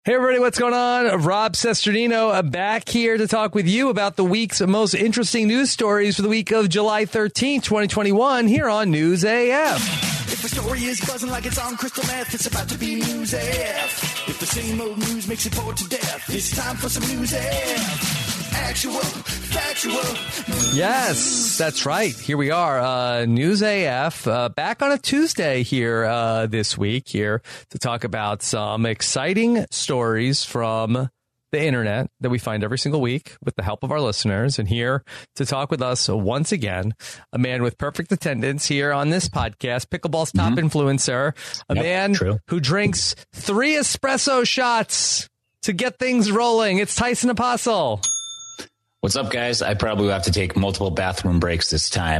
Hey, everybody, what's going on? Rob Sesternino back here to talk with you about the week's most interesting news stories for the week of July 13th, 2021, here on News AF. If the story is buzzing like it's on crystal meth, it's about to be News AF. If the same old news makes you bored to death, it's time for some News AF. Actual, factual. Yes, that's right. Here we are, News AF, back on a Tuesday here this week here to talk about some exciting stories from the internet that we find every single week with the help of our listeners. And here to talk with us once again, a man with perfect attendance here on this podcast, Pickleball's top influencer, a man who drinks 3 espresso shots to get things rolling. It's Tyson Apostle. What's up, guys? I probably will have to take multiple bathroom breaks this time.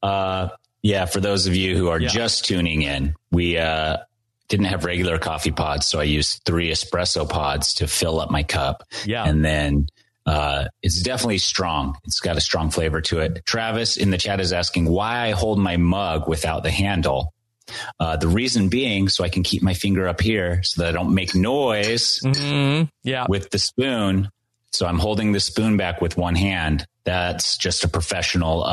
For those of you who are just tuning in, we didn't have regular coffee pods, so I used 3 espresso pods to fill up my cup. Yeah. And then it's definitely strong. It's got a strong flavor to it. Travis in the chat is asking why I hold my mug without the handle. The reason being so I can keep my finger up here so that I don't make noise with the spoon. So I'm holding the spoon back with one hand. That's just a professional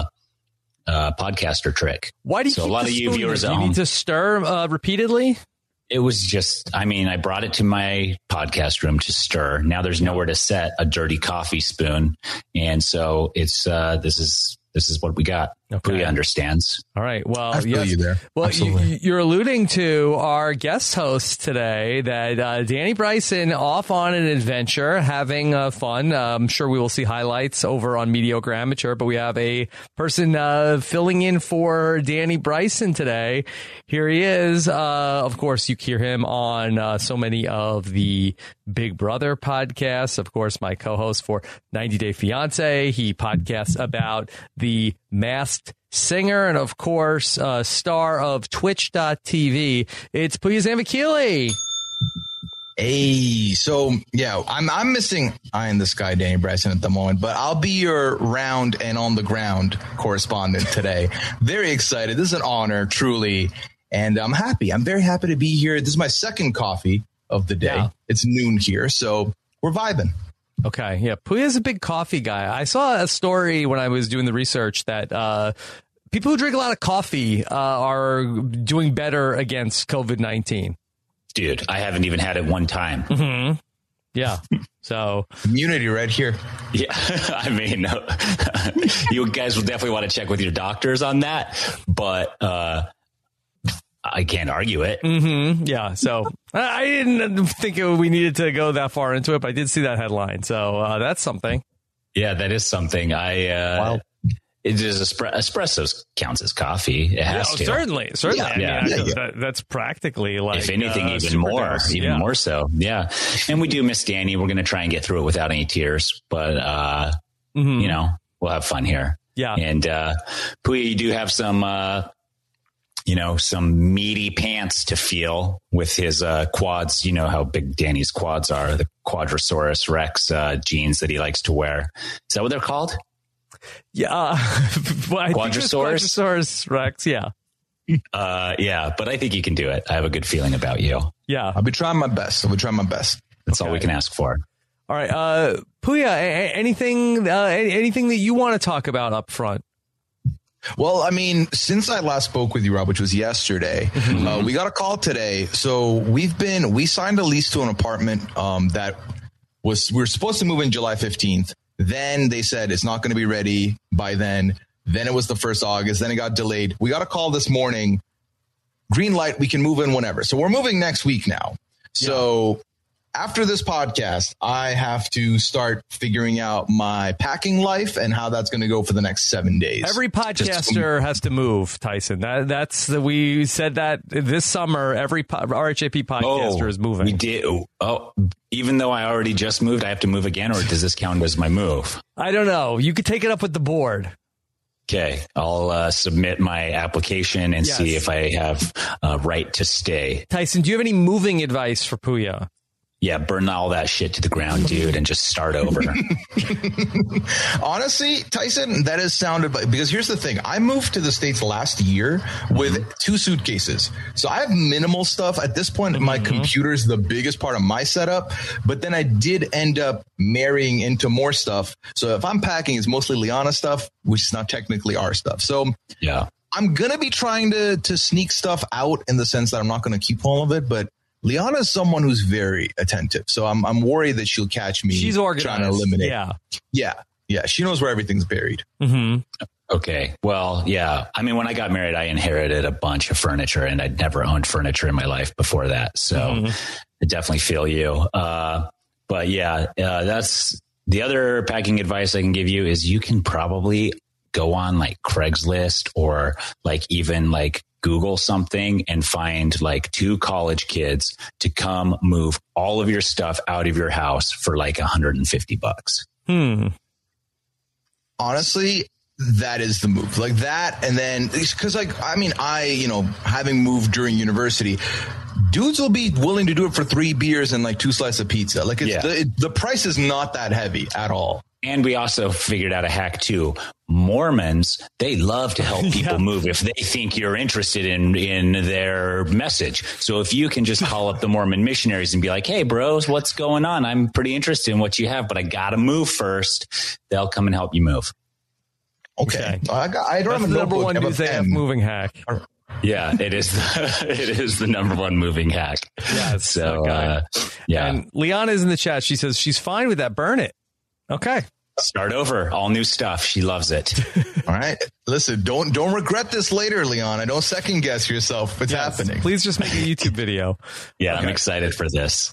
podcaster trick. Why do you keep a lot the of you spoon viewers there? at You home need to stir repeatedly? It was just, I brought it to my podcast room to stir. Now there's nowhere to set a dirty coffee spoon. And so it's, this is what we got. Okay. Who understands. All right. Well, I feel you there. Well, you're alluding to our guest host today that Danny Bryson off on an adventure, having fun. I'm sure we will see highlights over on Mediocre Amateur, but we have a person filling in for Danny Bryson today. Here he is. Of course, you hear him on so many of the Big Brother podcasts. Of course, my co-host for 90 Day Fiance. He podcasts about the Masked Singer, and of course, star of Twitch.tv. It's Puya Zambakili. Hey, so yeah, I'm missing eye in the sky, Danny Bryson, at the moment, but I'll be your round and on the ground correspondent today. Very excited. This is an honor, truly, and I'm happy. I'm very happy to be here. This is my second coffee of the day. Yeah. It's noon here, so we're vibing. Okay, yeah. Puya's a big coffee guy. I saw a story when I was doing the research that people who drink a lot of coffee are doing better against COVID-19. Dude, I haven't even had it one time. Mm-hmm. Yeah. So immunity right here. Yeah. I mean, you guys will definitely want to check with your doctors on that, but I can't argue it. Mm-hmm. Yeah. So I didn't think we needed to go that far into it, but I did see that headline. So that's something. Yeah, that is something. It is espresso counts as coffee. It has to. Certainly. That's practically like, if anything, even more so. Yeah. And we do miss Danny. We're going to try and get through it without any tears, but we'll have fun here. Yeah. And Puya, you do have some some meaty pants to feel with his quads. You know how big Danny's quads are, the Quadrosaurus Rex jeans that he likes to wear. Is that what they're called? Yeah. Quadrosaurus Rex, yeah. But I think you can do it. I have a good feeling about you. Yeah. I'll be trying my best. That's all we can ask for. All right. Puya, anything that you want to talk about up front? Well, I mean, since I last spoke with you, Rob, which was yesterday, we got a call today. So we signed a lease to an apartment that we were supposed to move in July 15th. Then they said it's not going to be ready by then. Then it was the 1st August. Then it got delayed. We got a call this morning. Green light. We can move in whenever. So we're moving next week now. So after this podcast, I have to start figuring out my packing life and how that's going to go for the next 7 days. Every podcaster has to move, Tyson. We said that this summer, every RHAP podcaster is moving. We did. Even though I already just moved, I have to move again, or does this count as my move? I don't know. You could take it up with the board. Okay, I'll submit my application and see if I have a right to stay. Tyson, do you have any moving advice for Puya? Yeah, burn all that shit to the ground, dude, and just start over. Honestly, Tyson, that has sounded because here's the thing. I moved to the States last year with 2 suitcases. So I have minimal stuff. At this point, my computer is the biggest part of my setup. But then I did end up marrying into more stuff. So if I'm packing, it's mostly Liana stuff, which is not technically our stuff. So yeah, I'm going to be trying to sneak stuff out in the sense that I'm not going to keep all of it. But Liana is someone who's very attentive. So I'm worried that she'll catch me. She's organized. Trying to eliminate. Yeah. She knows where everything's buried. Okay. Well, yeah. I mean, when I got married, I inherited a bunch of furniture, and I'd never owned furniture in my life before that. So I definitely feel you. But yeah, that's the other packing advice I can give you is you can probably go on like Craigslist or like even like Google something and find like 2 college kids to come move all of your stuff out of your house for like $150. Honestly, that is the move. Like that. And then because like, I mean, having moved during university, dudes will be willing to do it for 3 beers and like 2 slices of pizza. Like the price is not that heavy at all. And we also figured out a hack too. Mormons, they love to help people move if they think you're interested in their message. So if you can just call up the Mormon missionaries and be like, hey, bros, what's going on? I'm pretty interested in what you have, but I got to move first. They'll come and help you move. Okay. I don't have a number one news AF moving hack. Yeah, it is. It is the number one moving hack. Yeah. So, yeah. And Liana is in the chat. She says she's fine with that. Burn it. Okay. Start over. All new stuff. She loves it. All right. Listen, don't regret this later, Liana. Don't second guess yourself. It's happening. Please just make a YouTube video. Yeah, okay. I'm excited for this.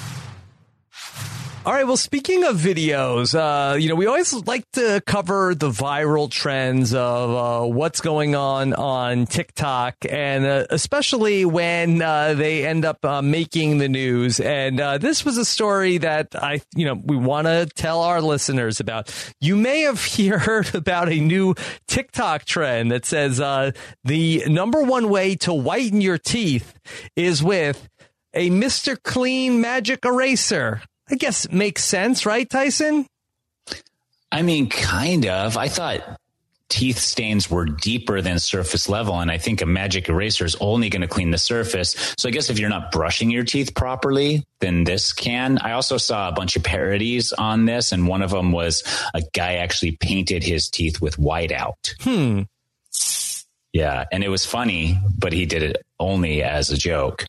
All right. Well, speaking of videos, we always like to cover the viral trends of what's going on TikTok, and especially when they end up making the news. And this was a story that we want to tell our listeners about. You may have heard about a new TikTok trend that says the number one way to whiten your teeth is with a Mr. Clean magic eraser. I guess it makes sense, right, Tyson? I mean, kind of. I thought teeth stains were deeper than surface level, and I think a magic eraser is only going to clean the surface. So I guess if you're not brushing your teeth properly, then this can. I also saw a bunch of parodies on this, and one of them was a guy actually painted his teeth with whiteout. Yeah, and it was funny, but he did it only as a joke.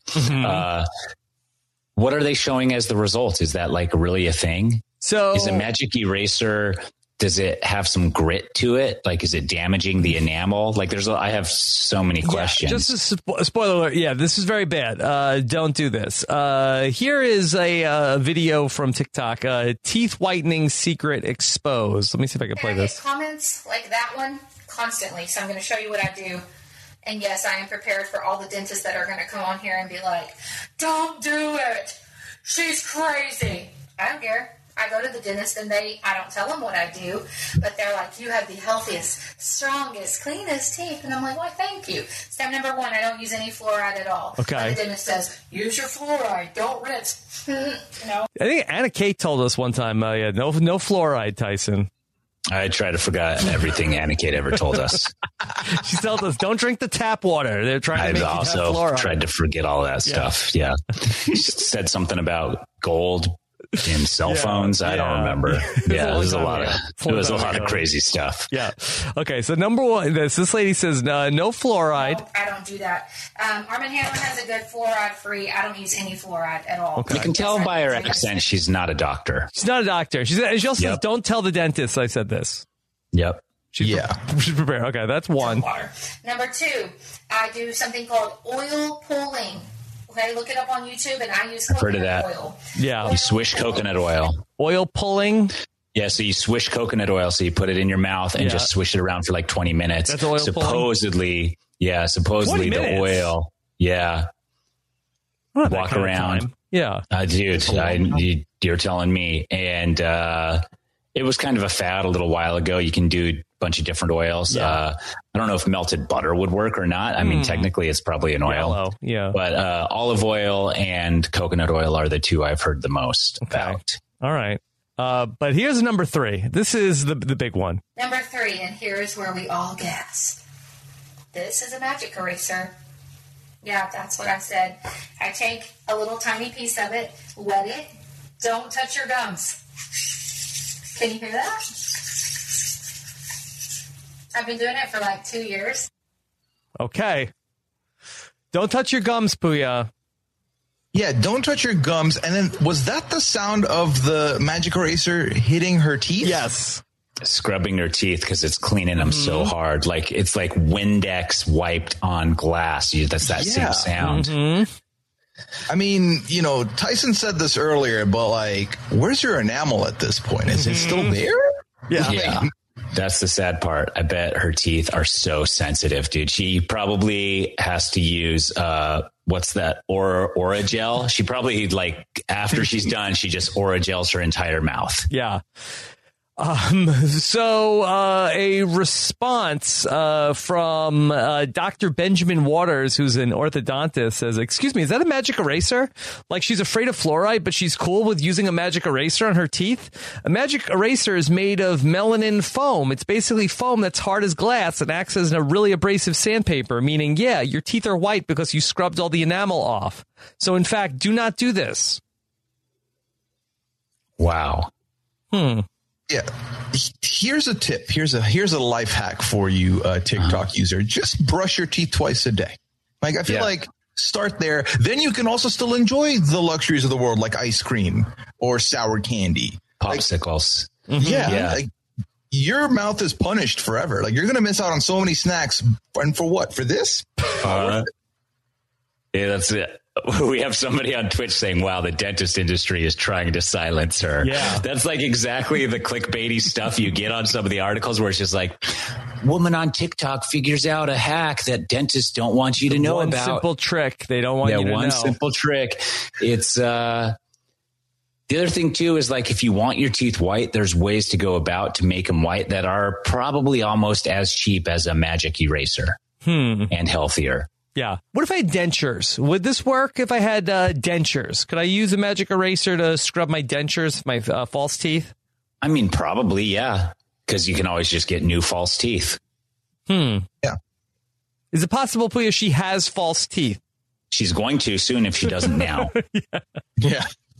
What are they showing as the results? Is that like really a thing? So is a magic eraser, does it have some grit to it? Like, is it damaging the enamel? Like I have so many questions. Just a spoiler alert. Yeah, this is very bad. Don't do this. Here is a video from TikTok. Teeth whitening secret exposed. Let me see if I can play this. Comments like that one constantly. So I'm going to show you what I do. And yes, I am prepared for all the dentists that are going to come on here and be like, don't do it. She's crazy. I don't care. I go to the dentist and I don't tell them what I do, but they're like, you have the healthiest, strongest, cleanest teeth. And I'm like, why, thank you. Step number 1, I don't use any fluoride at all. Okay. And the dentist says, use your fluoride. Don't rinse. I think Anna Kate told us one time, no fluoride, Tyson. I try to forget everything Anna Kate ever told us. She tells us, don't drink the tap water. They're trying to make I've also tried to forget all that stuff. Yeah. She said something about gold in cell phones. I don't remember. Yeah, it was a lot of crazy stuff. Yeah. Okay. So number 1, this lady says no fluoride. No, I don't do that. Arm & Hammer has a good fluoride-free. I don't use any fluoride at all. Okay. You can tell by her accent she's not a doctor. She's not a doctor. She also says, don't tell the dentist I said this. Yep. She's prepared. Okay, that's 1. Number 2, I do something called oil pulling. Okay, look it up on YouTube, and I use coconut oil. Yeah. You swish coconut oil. Oil pulling? Yeah, so you swish coconut oil, so you put it in your mouth and just swish it around for like 20 minutes. That's oil supposedly, pulling? Supposedly the oil. Yeah. Walk around. Yeah. Dude, you're telling me. And It was kind of a fad a little while ago. You can do a bunch of different oils. Yeah. I don't know if melted butter would work or not. I mean, technically it's probably an oil. Yellow, yeah. But olive oil and coconut oil are the two I've heard the most about. All right. But here's number 3. This is the big one. Number 3, and here's where we all gasp. This is a magic eraser. Yeah, that's what I said. I take a little tiny piece of it, wet it, don't touch your gums. Can you hear that? I've been doing it for like 2 years. Okay. Don't touch your gums, Puya. Yeah, don't touch your gums. And then was that the sound of the magic eraser hitting her teeth? Yes. Scrubbing her teeth because it's cleaning them so hard. Like it's like Windex wiped on glass. That's that same sound. I mean, Tyson said this earlier, but like, where's your enamel at this point? Is it still there? Yeah. That's the sad part. I bet her teeth are so sensitive, dude. She probably has to use what's that? Oragel. She probably after she's done, she just Oragels her entire mouth. Yeah. So a response from Dr. Benjamin Waters, who's an orthodontist, says, "Excuse me, is that a magic eraser? Like she's afraid of fluoride, but she's cool with using a magic eraser on her teeth? A magic eraser is made of melanin foam. It's basically foam that's hard as glass and acts as a really abrasive sandpaper, meaning, yeah, your teeth are white because you scrubbed all the enamel off. So, in fact, do not do this." Wow. Yeah. Here's a tip. Here's a life hack for you, TikTok user. Just brush your teeth twice a day. Like, I feel like start there. Then you can also still enjoy the luxuries of the world, like ice cream or sour candy. Popsicles. Yeah. Like, your mouth is punished forever. Like, you're going to miss out on so many snacks. And for what? For this? Yeah, that's it. We have somebody on Twitch saying, wow, the dentist industry is trying to silence her. Yeah. That's like exactly the clickbaity stuff you get on some of the articles where it's just like, woman on TikTok figures out a hack that dentists don't want you to know one about. Simple trick they don't want you to know. One simple trick. It's the other thing too is like, if you want your teeth white, there's ways to go about to make them white that are probably almost as cheap as a magic eraser and healthier. Yeah. What if I had dentures? Would this work if I had dentures? Could I use a magic eraser to scrub my dentures, my false teeth? I mean, probably, yeah. Because you can always just get new false teeth. Yeah. Is it possible, Puya, she has false teeth? She's going to soon if she doesn't now. Yeah.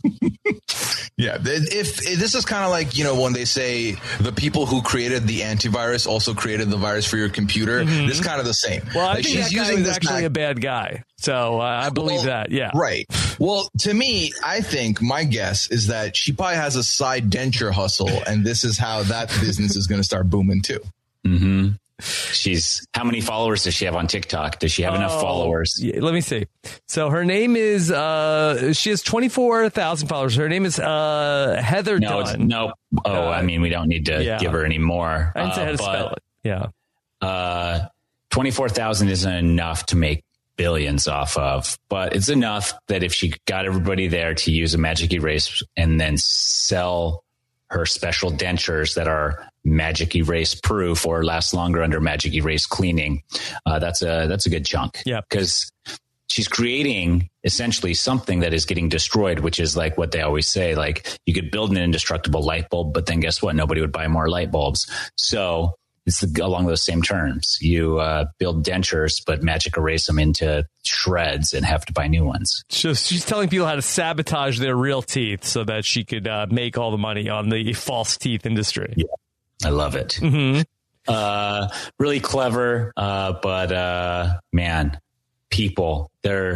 Yeah. If this is kind of like, when they say the people who created the antivirus also created the virus for your computer, this is kind of the same. Well, I like, think that guy was actually a bad guy. So I believe that. Yeah. Right. Well, to me, I think my guess is that she probably has a side denture hustle, and this is how that business is going to start booming too. Mm-hmm. How many followers does she have on TikTok? Does she have enough followers? Yeah, let me see. So her name is, she has 24,000 followers. Her name is Heather Dunn. No. I mean, we don't need to give her any more. I didn't say how to spell it. Yeah. 24,000 isn't enough to make billions off of, but it's enough that if she got everybody there to use a magic erase and then sell her special dentures that are magic erase proof or last longer under magic erase cleaning, that's a good chunk. Yeah, because she's creating essentially something that is getting destroyed, which is like what they always say, like you could build an indestructible light bulb, but then guess what? Nobody would buy more light bulbs. So it's along those same terms. You build dentures, but magic erase them into shreds and have to buy new ones. So she's telling people how to sabotage their real teeth so that she could make all the money on the false teeth industry. Yeah, I love it. Mm-hmm. Really clever, but man, people,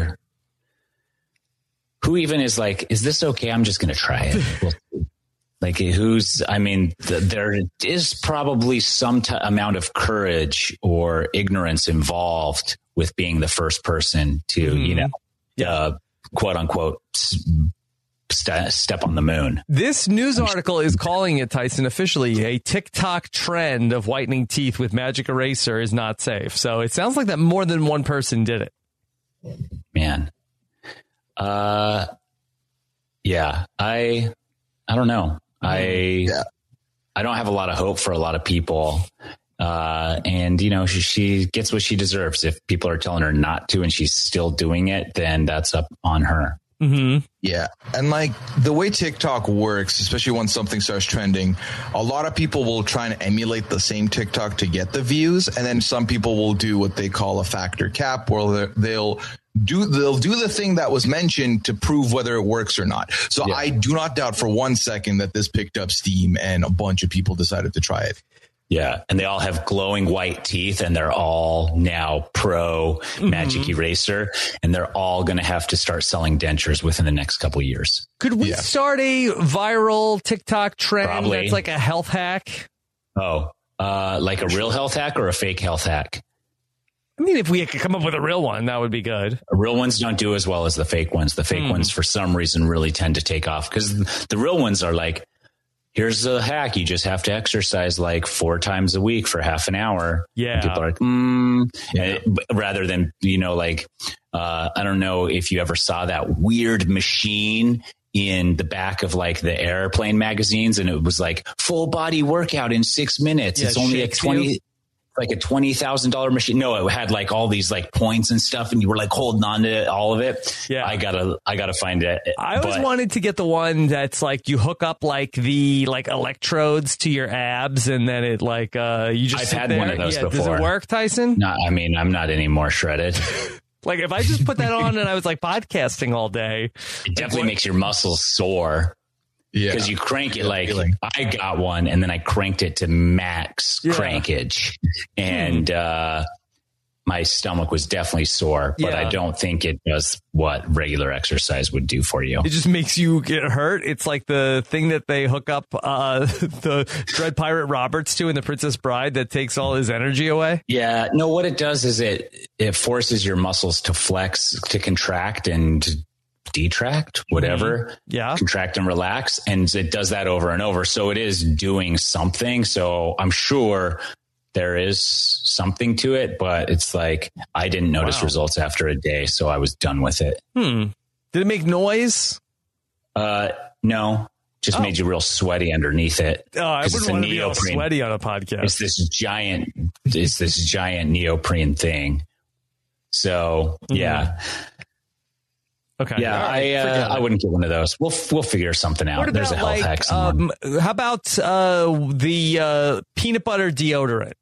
who even is like, is this okay? I'm just going to try it. There is probably some amount of courage or ignorance involved with being the first person to, quote unquote, step on the moon. This news article is calling it, Tyson, officially a TikTok trend of whitening teeth with magic eraser is not safe. So it sounds like that more than one person did it. Man. Yeah, I don't know. I I don't have a lot of hope for a lot of people. And, you know, she gets what she deserves. If people are telling her not to and she's still doing it, then that's up on her. Mm-hmm. Yeah. And like the way TikTok works, especially when something starts trending, a lot of people will try and emulate the same TikTok to get the views. And then some people will do what they call a factor cap, where they'll do the thing that was mentioned to prove whether it works or not. So I do not doubt for 1 second that this picked up steam and a bunch of people decided to try it. Yeah. And they all have glowing white teeth, and they're all now pro Magic Eraser, and they're all going to have to start selling dentures within the next couple of years. Could we start a viral TikTok trend Probably. that's like a health hack? Oh, like a real health hack or a fake health hack? I mean, if we could come up with a real one, that would be good. Real ones don't do as well as the fake ones. The fake ones, for some reason, really tend to take off, because the real ones are like, here's a hack. You just have to exercise like 4 times a week for half an hour. Yeah. And people are like, rather than, you know, like, I don't know if you ever saw that weird machine in the back of like the airplane magazines, and it was like full body workout in 6 minutes. Yeah, it's only like $20,000 machine. No, it had like all these like points and stuff, and you were like holding on to all of it. Yeah. I gotta find it. I always wanted to get the one that's like you hook up like the like electrodes to your abs, and then it like you just I've sit had there. one of those before. Does it work, Tyson? No, I mean, I'm not any more shredded. Like if I just put that on and I was like podcasting all day, It definitely makes your muscles sore. Yeah. Because you crank it like I got one, and then I cranked it to max crankage, and my stomach was definitely sore, but I don't think it does what regular exercise would do for you. it just makes you get hurt. It's like the thing that they hook up the Dread Pirate Roberts to in The Princess Bride that takes all his energy away. Yeah, no, what it does is it forces your muscles to flex, to contract and detract, whatever. Yeah. Contract and relax. And it does that over and over. So it is doing something. So I'm sure there is something to it, but it's like, I didn't notice results after a day. So I was done with it. Did it make noise? No, just made you real sweaty underneath it. Oh, I wouldn't want to be all sweaty on a podcast. It's this giant neoprene thing. So yeah. Okay. Yeah, I wouldn't get one of those. We'll figure something out. What about, There's a health hack somewhere. how about the peanut butter deodorant?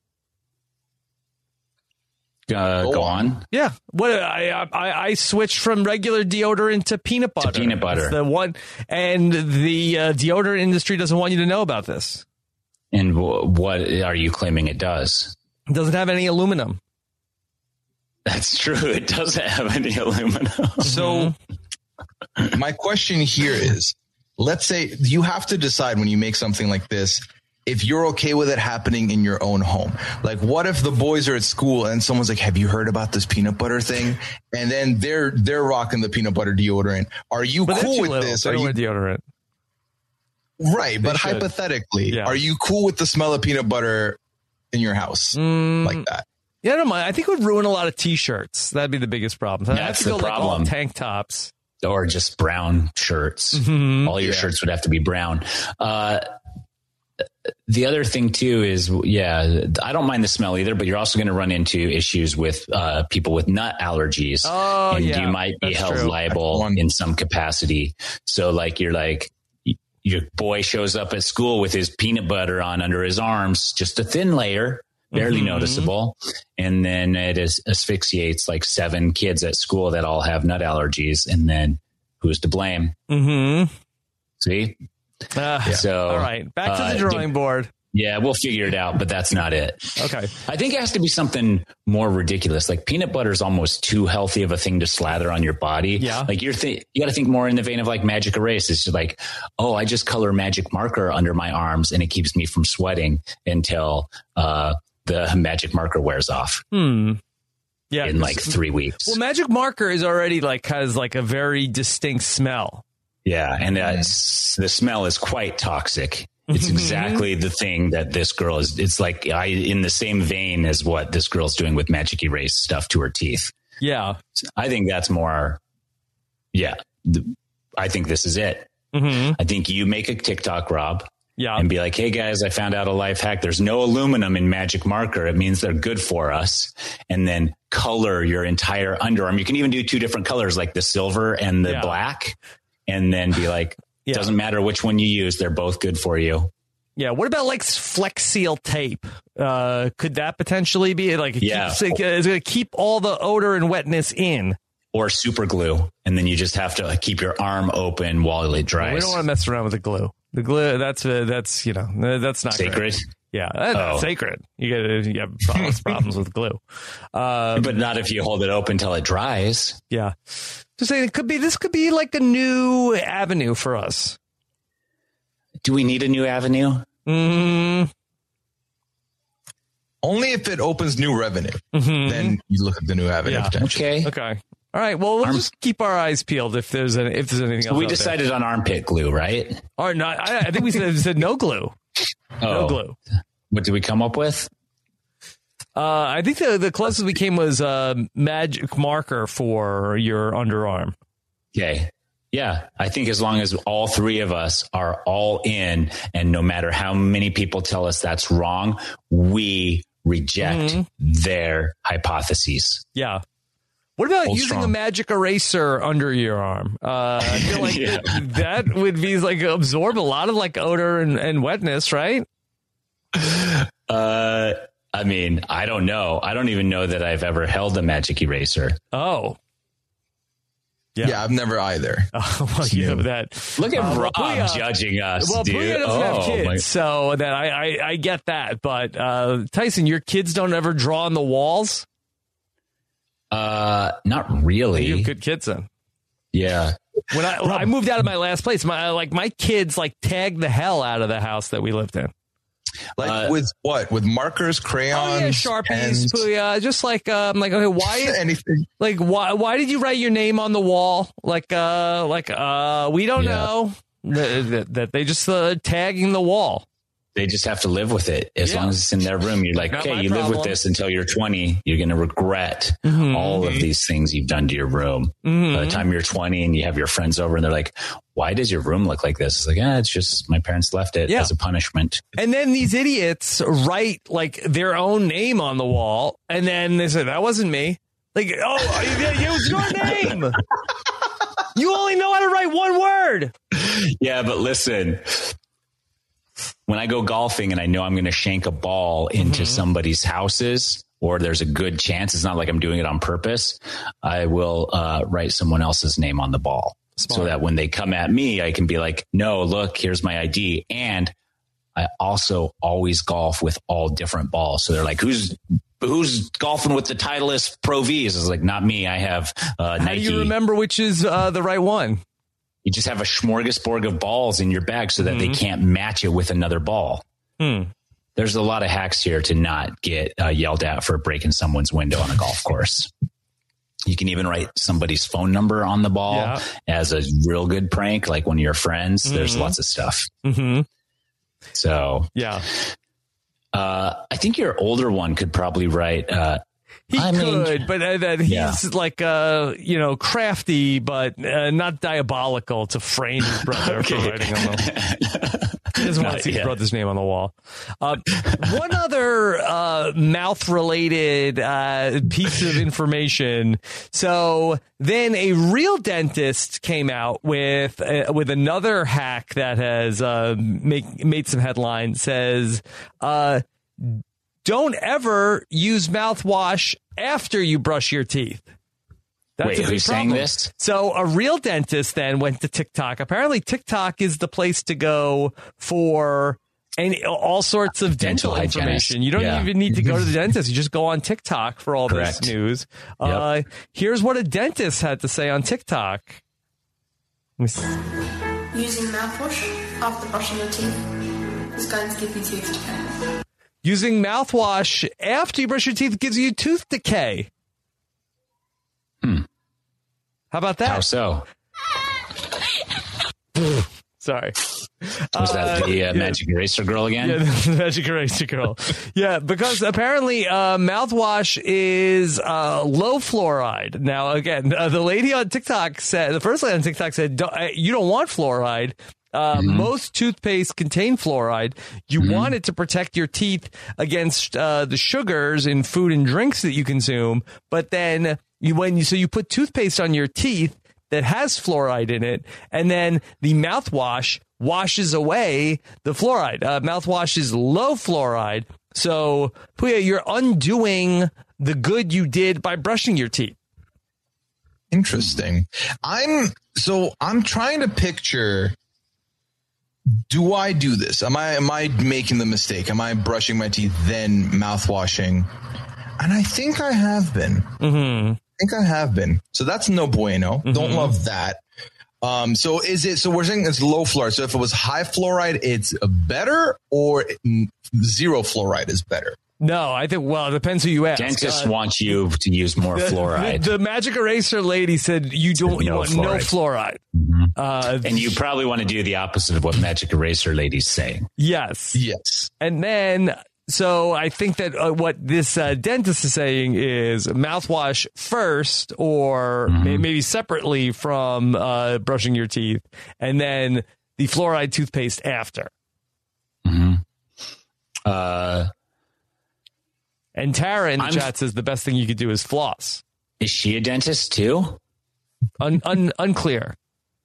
Go on. Yeah. What I switched from regular deodorant to peanut butter. It's the one, and the deodorant industry doesn't want you to know about this. And what are you claiming it does? It doesn't have any aluminum. That's true. It doesn't have any aluminum. So my question here is, let's say you have to decide when you make something like this, if you're okay with it happening in your own home. Like, what if the boys are at school and someone's like, have you heard about this peanut butter thing? And then they're rocking the peanut butter deodorant. Are you cool with this? They don't wear deodorant. Right. But hypothetically, are you cool with the smell of peanut butter in your house like that? Yeah, I don't mind. I think it would ruin a lot of T-shirts. That'd be the biggest problem. That's the problem. Like all tank tops. Or just brown shirts. All your shirts would have to be brown. The other thing, too, is, I don't mind the smell either, but you're also going to run into issues with people with nut allergies. Oh, and you might be held liable in some capacity. So, like, your boy shows up at school with his peanut butter on under his arms, just a thin layer. Barely noticeable. And then it asphyxiates like 7 kids at school that all have nut allergies. And then who's to blame? See? So, all right. Back to the drawing board. Yeah, we'll figure it out, but that's not it. Okay. I think it has to be something more ridiculous. Like peanut butter is almost too healthy of a thing to slather on your body. Yeah. Like you got to think more in the vein of like Magic Erase. It's just like, oh, I just color magic marker under my arms and it keeps me from sweating until, the magic marker wears off. Yeah. In like 3 weeks. Well, magic marker is already has like a very distinct smell. Yeah. And the smell is quite toxic. It's exactly the thing that this girl is. It's like in the same vein as what this girl's doing with Magic Erase stuff to her teeth. Yeah. I think that's more. Yeah. I think this is it. I think you make a TikTok, Rob. Yeah. And be like, hey guys, I found out a life hack. There's no aluminum in Magic Marker. It means they're good for us. And then color your entire underarm. You can even do 2 different colors, like the silver and the black. And then be like, doesn't matter which one you use. They're both good for you. Yeah. What about like Flex Seal tape? Could that potentially be like, is it going to keep all the odor and wetness in? Or super glue. And then you just have to keep your arm open while it dries. We don't want to mess around with the glue. The glue, that's not sacred. Great. Yeah, that's sacred. You have problems with glue. But not if you hold it open until it dries. Yeah. Just saying, this could be like a new avenue for us. Do we need a new avenue? Only if it opens new revenue. Then you look at the new avenue. Yeah. Okay. All right. Well, we'll just keep our eyes peeled if there's anything else. We decided on armpit glue, right? Or not? I think we said no glue. No glue. What did we come up with? I think the closest we came was Magic Marker for your underarm. Okay. Yeah. I think as long as all 3 of us are all in, and no matter how many people tell us that's wrong, we reject their hypotheses. Yeah. What about using a magic eraser under your arm? I feel like that would be like absorb a lot of like odor and wetness, right? I mean, I don't know. I don't even know that I've ever held a magic eraser. Oh. Yeah, I've never either. Oh, well, you have that. Look at Rob judging us, well, dude. Puya doesn't have kids, so that I get that. But Tyson, your kids don't ever draw on the walls? Not really. You have good kids then. Yeah. When I moved out of my last place, my kids like tagged the hell out of the house that we lived in. Like with what? With markers, crayons, Sharpies, Puya. Just like I'm like, okay, why anything? Like why did you write your name on the wall? We don't know that they just tagging the wall. They just have to live with it. As long as it's in their room, you're like, okay, you live with this until you're 20. You're going to regret all of these things you've done to your room. By the time you're 20 and you have your friends over and they're like, why does your room look like this? It's like, it's just my parents left it as a punishment. And then these idiots write like their own name on the wall. And then they say, that wasn't me. Like, it was your name. You only know how to write one word. Yeah, but listen. When I go golfing and I know I'm going to shank a ball into somebody's houses, or there's a good chance, it's not like I'm doing it on purpose, I will write someone else's name on the ball. Smart. So that when they come at me, I can be like, no, look, here's my ID. And I also always golf with all different balls. So they're like, who's golfing with the Titleist Pro Vs? It's like, not me. I have Nike. How do you remember which is the right one? You just have a smorgasbord of balls in your bag so that they can't match it with another ball. There's a lot of hacks here to not get yelled at for breaking someone's window on a golf course. You can even write somebody's phone number on the ball as a real good prank, like one of your friends. There's lots of stuff. So, I think your older one could probably write... He could, but that he's like, crafty, but not diabolical to frame his brother for writing on the He doesn't want to see his brother's name on the wall. One other mouth-related piece of information. So then a real dentist came out with another hack that has made some headlines. Says, don't ever use mouthwash after you brush your teeth. Wait, who's saying this? So a real dentist then went to TikTok. Apparently TikTok is the place to go for all sorts of dental information. You don't even need to go to the dentist. You just go on TikTok for all this news. Here's what a dentist had to say on TikTok. Using mouthwash after brushing your teeth is going to give you tooth decay. Using mouthwash after you brush your teeth gives you tooth decay. How about that? How so? Sorry. Was that the Magic Eraser girl again? Yeah, the Magic Eraser girl. Yeah, because apparently mouthwash is low fluoride. Now, again, the lady on TikTok said, the first lady on TikTok said, you don't want fluoride. Most toothpaste contain fluoride. You want it to protect your teeth against the sugars in food and drinks that you consume. But then you put toothpaste on your teeth that has fluoride in it, and then the mouthwash washes away the fluoride. Mouthwash is low fluoride. So, Puya, you're undoing the good you did by brushing your teeth. Interesting. I'm trying to picture, do I do this? Am I making the mistake? Am I brushing my teeth, then mouthwashing? And I think I have been. So that's no bueno. Don't love that. So we're saying it's low fluoride. So if it was high fluoride, it's better, or zero fluoride is better? No, I think, well, it depends who you ask. Dentists want you to use more fluoride. The Magic Eraser lady said you want no fluoride. And you probably want to do the opposite of what Magic Eraser lady's saying. Yes. And then, so I think that what this dentist is saying is mouthwash first, or maybe separately from brushing your teeth, and then the fluoride toothpaste after. And Tara in the chat says the best thing you could do is floss. Is she a dentist too? Unclear.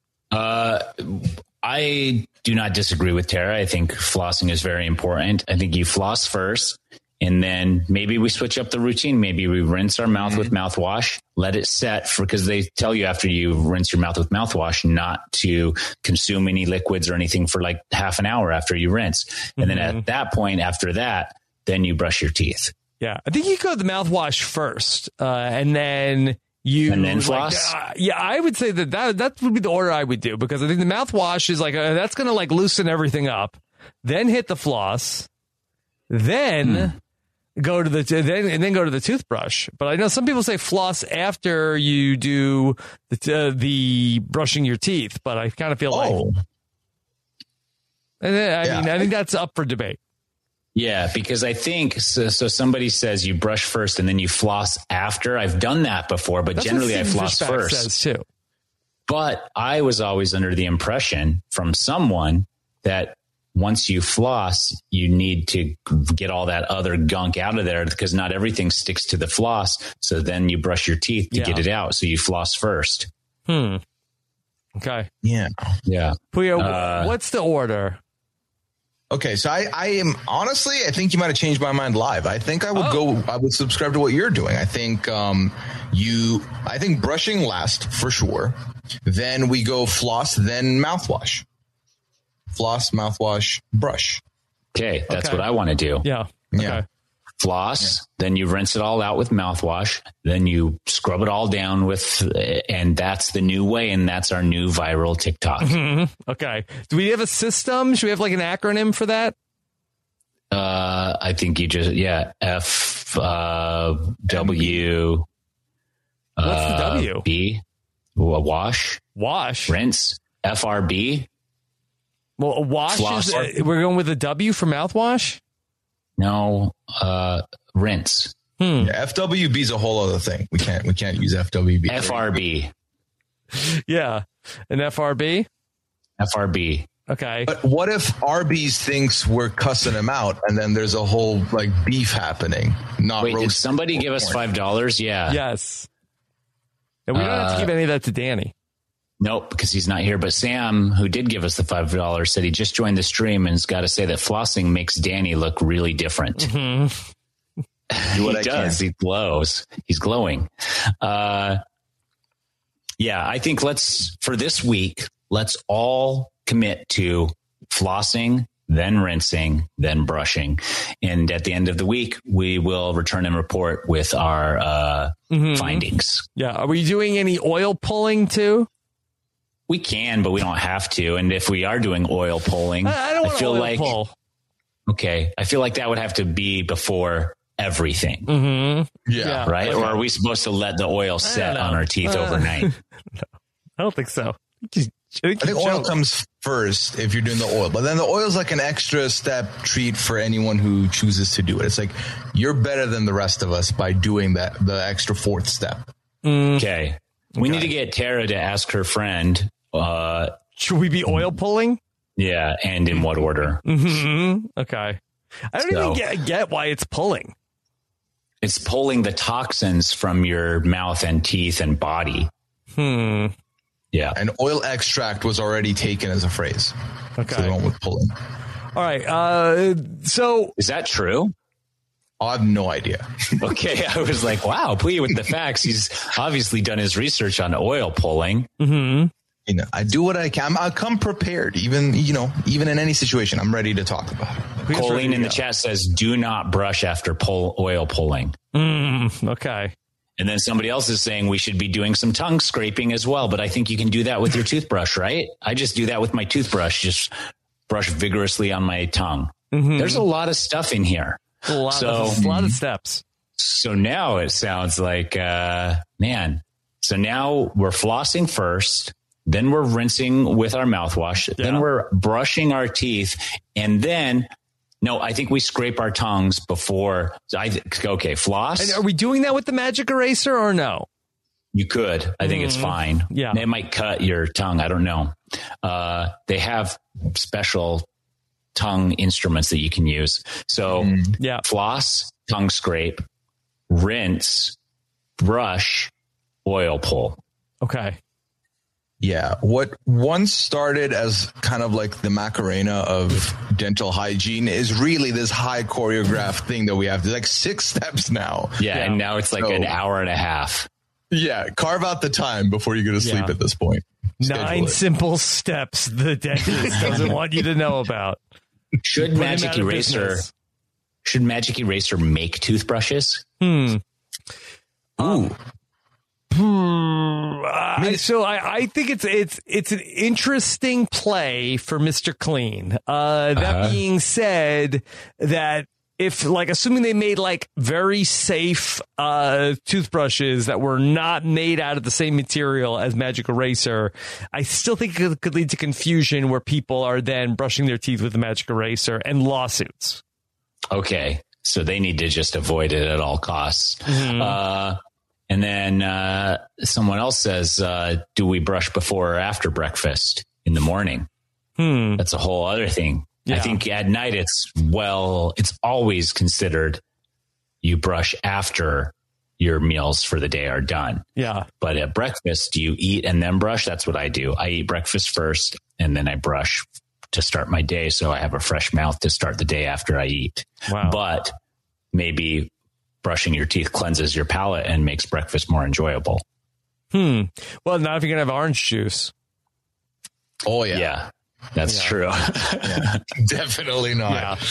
I do not disagree with Tara. I think flossing is very important. I think you floss first, and then maybe we switch up the routine. Maybe we rinse our mouth with mouthwash, let it set, because they tell you after you rinse your mouth with mouthwash not to consume any liquids or anything for like half an hour after you rinse. And then at that point, after that, then you brush your teeth. Yeah, I think you go the mouthwash first, and then floss. I would say that would be the order I would do, because I think the mouthwash is like that's going to like loosen everything up. Then hit the floss, then go to the toothbrush. But I know some people say floss after you do the brushing your teeth. But I kind of feel like, I think that's up for debate. Yeah, because I think so somebody says you brush first and then you floss after. I've done that before, but generally I floss first. Says too. But I was always under the impression from someone that once you floss, you need to get all that other gunk out of there, because not everything sticks to the floss. So then you brush your teeth to get it out. So you floss first. Okay. Yeah. Puya, what's the order? Okay, so I am honestly, I think you might have changed my mind live. I think I would I would subscribe to what you're doing. I think I think brushing last for sure. Then we go floss, then mouthwash. Floss, mouthwash, brush. Okay, that's what I want to do. Yeah. Okay. Yeah. Floss, then you rinse it all out with mouthwash, then you scrub it all down with, and that's the new way, and that's our new viral TikTok. Okay. Do we have a system? Should we have like an acronym for that? I think you just, F, W. What's the W? B. Wash. Rinse. FRB. Well, a wash is, we're going with a W for mouthwash? No, rinse. Yeah, FWB is a whole other thing. We can't use FWB. FRB. Yeah, an FRB. FRB. Okay. But what if Arby's thinks we're cussing him out, and then there's a whole like beef happening? Wait, did somebody give us $5? Yeah. Yes. And we don't have to give any of that to Danny. Nope, because he's not here. But Sam, who did give us the $5, said he just joined the stream and has got to say that flossing makes Danny look really different. He does. He glows. He's glowing. Yeah, I think for this week, let's all commit to flossing, then rinsing, then brushing. And at the end of the week, we will return and report with our findings. Yeah. Are we doing any oil pulling too? We can, but we don't have to. And if we are doing oil pulling, I don't want to oil pull. Okay. I feel like that would have to be before everything. Yeah. Right? Okay. Or are we supposed to let the oil set on our teeth overnight? No, I don't think so. I think oil comes first if you're doing the oil, but then the oil is like an extra step treat for anyone who chooses to do it. It's like you're better than the rest of us by doing that, the extra fourth step. Okay. We need to get Tara to ask her friend. Should we be oil pulling? Yeah, and in what order? Okay. I don't So- even get why it's pulling. It's pulling the toxins from your mouth and teeth and body. Yeah. And oil extract was already taken as a phrase. Okay. So they went with pulling. All right. So Is that true? I have no idea. Okay. I was like, wow, please with the facts. He's obviously done his research on oil pulling. You know, I do what I can. I come prepared, even in any situation. I'm ready to talk about it. who's ready Colleen to in the go? chat says, do not brush after oil pulling. Okay. And then somebody else is saying we should be doing some tongue scraping as well. But I think you can do that with your toothbrush, right? I just do that with my toothbrush. Just brush vigorously on my tongue. There's a lot of stuff in here. A lot of steps. So now it sounds like, man. So now we're flossing first. Then we're rinsing with our mouthwash. Yeah. Then we're brushing our teeth. And then, no, I think we scrape our tongues before. Okay, floss. And are we doing that with the magic eraser or no? You could. I think it's fine. Yeah. It might cut your tongue. I don't know. They have special tongue instruments that you can use. So Yeah. floss, tongue scrape, rinse, brush, oil pull. Okay. Yeah. What once started as kind of like the Macarena of dental hygiene is really this high choreographed thing that we have. There's like 6 steps now. Yeah. And now it's like So- an hour and a half. Yeah. Carve out the time before you go to sleep Yeah. at this point. Schedule 9 it. simple steps the dentist doesn't want you to know about. Should Put him Magic out of Eraser business. make toothbrushes? So I think it's an interesting play for Mr. Clean. That being said, that if like assuming they made like very safe toothbrushes that were not made out of the same material as Magic Eraser, I still think it could lead to confusion where people are then brushing their teeth with the Magic Eraser and lawsuits. Okay. So they need to just avoid it at all costs. And then someone else says, do we brush before or after breakfast in the morning? That's a whole other thing. Yeah. I think at night it's always considered you brush after your meals for the day are done. Yeah. But at breakfast, do you eat and then brush? That's what I do. I eat breakfast first and then I brush to start my day. So I have a fresh mouth to start the day after I eat. Wow. But maybe brushing your teeth cleanses your palate and makes breakfast more enjoyable. Well, not if you're going to have orange juice. Oh, yeah. Yeah, that's true. Definitely not.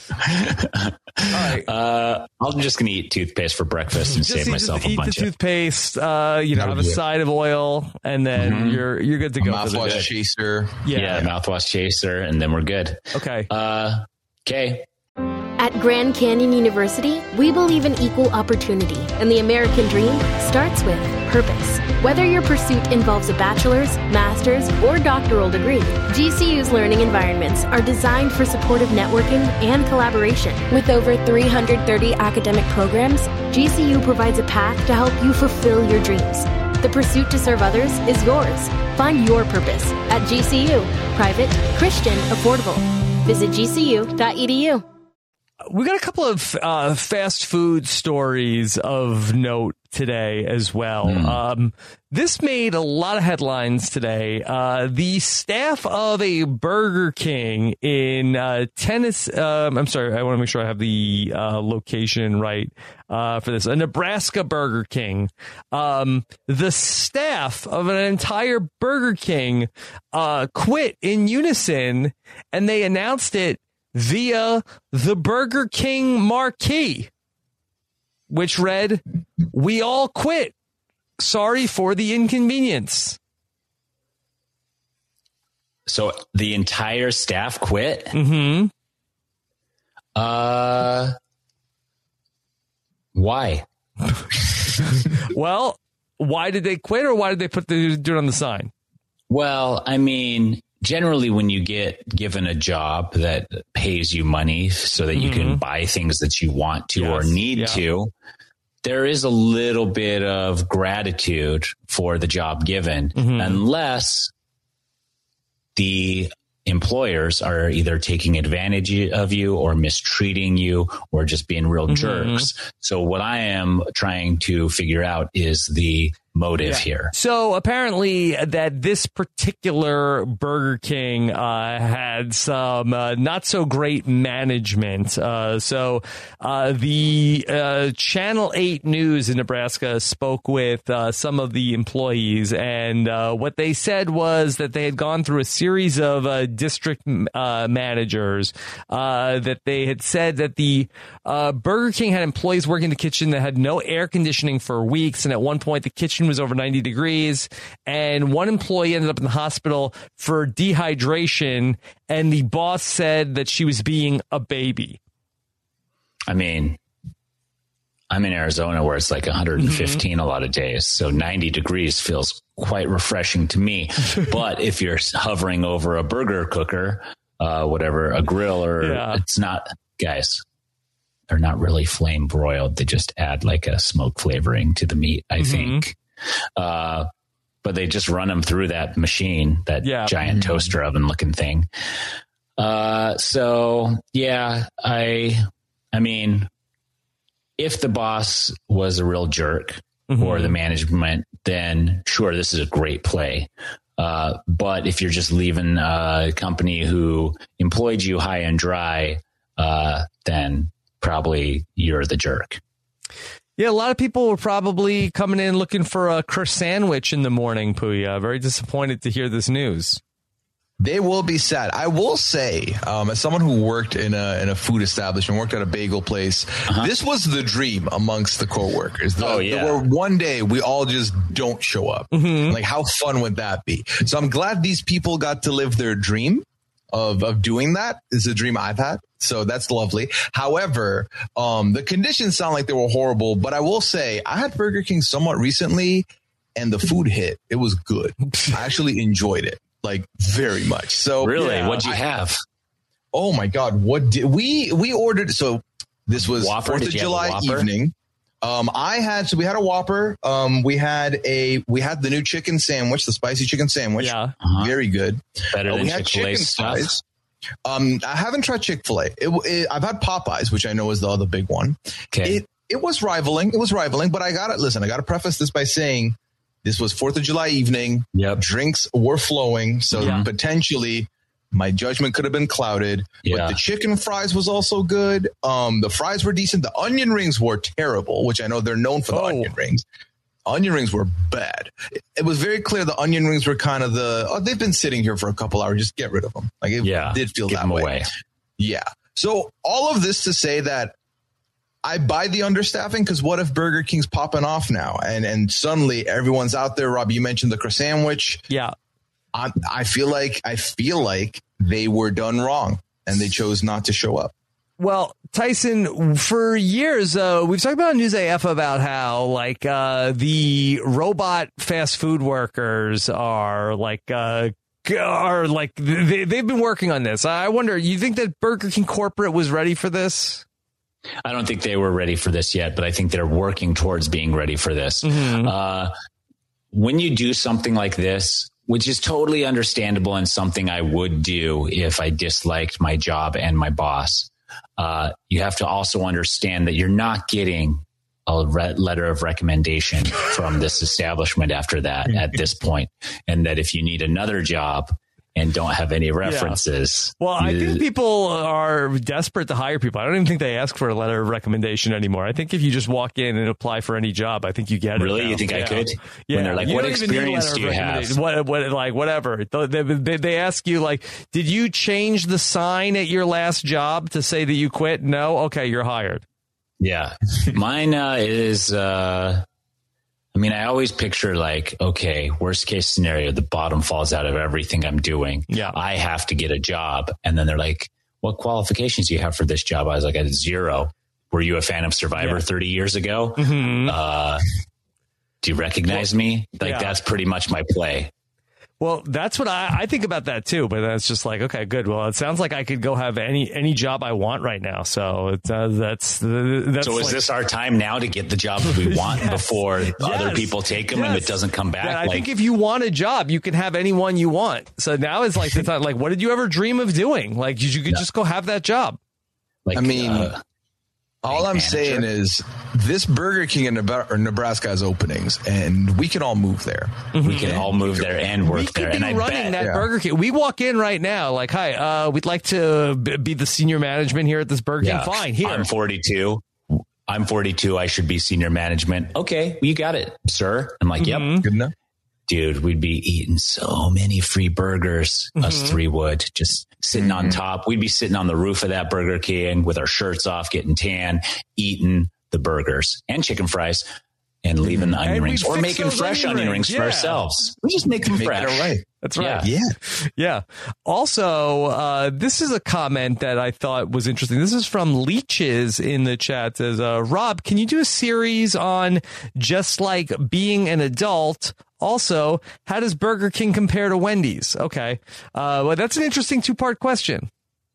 All right. I'm just going to eat toothpaste for breakfast and save myself a eat bunch the of toothpaste, have a do it. side of oil, and then you're good to go. for the Mouthwash day. chaser. yeah, mouthwash chaser, and then we're good. Okay. Okay. At Grand Canyon University, we believe in equal opportunity, and the American dream starts with purpose. Whether your pursuit involves a bachelor's, master's, or doctoral degree, GCU's learning environments are designed for supportive networking and collaboration. With over 330 academic programs, GCU provides a path to help you fulfill your dreams. The pursuit to serve others is yours. Find your purpose at GCU. Private, Christian, affordable. Visit gcu.edu. We got a couple of fast food stories of note today as well. This made a lot of headlines today. The staff of a Burger King in Tennessee. I'm sorry, I want to make sure I have the location right for this. A Nebraska Burger King. The staff of an entire Burger King quit in unison, and they announced it via the Burger King marquee, which read, "We all quit. Sorry for the inconvenience." So the entire staff quit? Mm-hmm. Why? Well, why did they quit, or why did they do it on the sign? Well, I mean, generally when you get given a job that pays you money so that you can buy things that you want to or need to, there is a little bit of gratitude for the job given, unless the employers are either taking advantage of you or mistreating you or just being real jerks. So what I am trying to figure out is the motive here. So apparently that this particular Burger King had some not so great management. So the Channel 8 News in Nebraska spoke with some of the employees, and what they said was that they had gone through a series of district managers that they had said that the Burger King had employees working in the kitchen that had no air conditioning for weeks, and at one point the kitchen was over 90 degrees, and one employee ended up in the hospital for dehydration, and the boss said that she was being a baby. I mean, I'm in Arizona where it's like 115 a lot of days, so 90 degrees feels quite refreshing to me. But if you're hovering over a burger cooker, whatever, a grill, or it's not, guys, they're not really flame broiled. They just add like a smoke flavoring to the meat, I think. But they just run them through that machine, that giant toaster oven looking thing. So yeah, I mean, if the boss was a real jerk or the management, then sure, this is a great play. But if you're just leaving a company who employed you high and dry, then probably you're the jerk. Yeah, a lot of people were probably coming in looking for a croissant sandwich in the morning, Puya. Very disappointed to hear this news. They will be sad. I will say, as someone who worked in a food establishment, worked at a bagel place, this was the dream amongst the coworkers. Where one day we all just don't show up. Like, how fun would that be? So I'm glad these people got to live their dream of doing that. It's a dream I've had. So that's lovely. However, the conditions sound like they were horrible, but I will say I had Burger King somewhat recently and the food hit. It was good. I actually enjoyed it, like, very much. So really, what'd you have? Oh my God. What did we ordered? So this was Whopper? 4th of July evening. We had a Whopper. We had the new chicken sandwich, the spicy chicken sandwich. Yeah. Very good. Better than Chick-fil-A stuff. Fries. I haven't tried Chick-fil-A. I've had Popeyes, which I know is the other big one. Okay. It was rivaling, but I got to preface this by saying this was 4th of July evening. Yep. Drinks were flowing. So potentially my judgment could have been clouded, but the chicken fries was also good. The fries were decent. The onion rings were terrible, which I know they're known for the onion rings. Onion rings were bad. It was very clear the onion rings were kind of they've been sitting here for a couple hours. Just get rid of them. Like, it did feel that way. Away. Yeah. So all of this to say that I buy the understaffing, because what if Burger King's popping off now and suddenly everyone's out there? Rob, you mentioned the croissant sandwich. Yeah. I feel like they were done wrong and they chose not to show up. Well, Tyson, for years, we've talked about on News AF about how, like, the robot fast food workers they've been working on this. I wonder, you think that Burger King corporate was ready for this? I don't think they were ready for this yet, but I think they're working towards being ready for this. When you do something like this, which is totally understandable and something I would do if I disliked my job and my boss, you have to also understand that you're not getting a letter of recommendation from this establishment after that at this point, and that if you need another job and don't have any references. Well, I think people are desperate to hire people. I don't even think they ask for a letter of recommendation anymore. I think if you just walk in and apply for any job, I think you get it. Really? You think I could? Yeah. When they're like, what experience do you have? Whatever. They ask you, like, did you change the sign at your last job to say that you quit? No? Okay, you're hired. Yeah. Mine is... I always picture, like, okay, worst case scenario, the bottom falls out of everything I'm doing. Yeah. I have to get a job. And then they're like, what qualifications do you have for this job? I was like, I had 0. Were you a fan of Survivor 30 years ago? Do you recognize me? Like, that's pretty much my play. Well, that's what I think about that too. But that's just like, okay, good. Well, it sounds like I could go have any job I want right now. So that's. So is this our time now to get the job that we want before other people take them and it doesn't come back? Yeah, I think if you want a job, you can have anyone you want. So now it's like the time. Like, what did you ever dream of doing? Like, you could just go have that job. Like, I mean. All I'm saying is this Burger King in Nebraska has openings, and we can all move there. We can all move there and work there. And I running that Burger King. We walk in right now like, hi, we'd like to be the senior management here at this Burger King. Fine, here. I'm 42. I should be senior management. Okay, well, you got it, sir. I'm like, yep. Good enough. Dude, we'd be eating so many free burgers. Us three would just sitting on top. We'd be sitting on the roof of that Burger King with our shirts off, getting tan, eating the burgers and chicken fries and leaving the onion rings or making fresh onion rings for ourselves. We just make them fresh. Right. That's right. Yeah. Also, this is a comment that I thought was interesting. This is from Leeches in the chat. It says, Rob, can you do a series on just like being an adult? Also, how does Burger King compare to Wendy's? Okay. Well, that's an interesting 2-part question.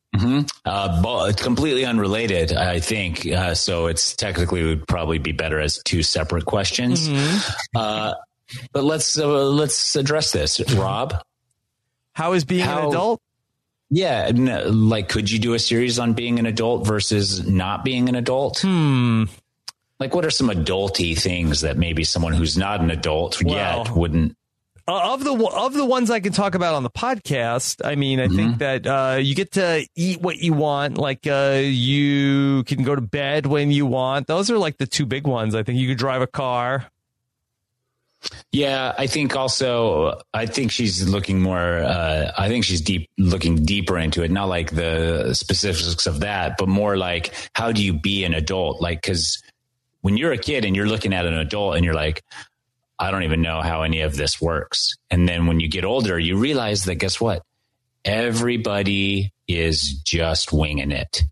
It's completely unrelated, I think. So it's technically would probably be better as 2 separate questions. But let's address this. Rob, how is being an adult? Yeah. Like, could you do a series on being an adult versus not being an adult? Like, what are some adulty things that maybe someone who's not an adult yet wouldn't? Of the ones I can talk about on the podcast, I mean, I think that you get to eat what you want. Like, you can go to bed when you want. Those are like the 2 big ones. I think you could drive a car. Yeah, I think she's looking more. I think she's looking deeper into it. Not like the specifics of that, but more like, how do you be an adult? Like, because when you're a kid and you're looking at an adult and you're like, I don't even know how any of this works. And then when you get older, you realize that, guess what? Everybody is just winging it.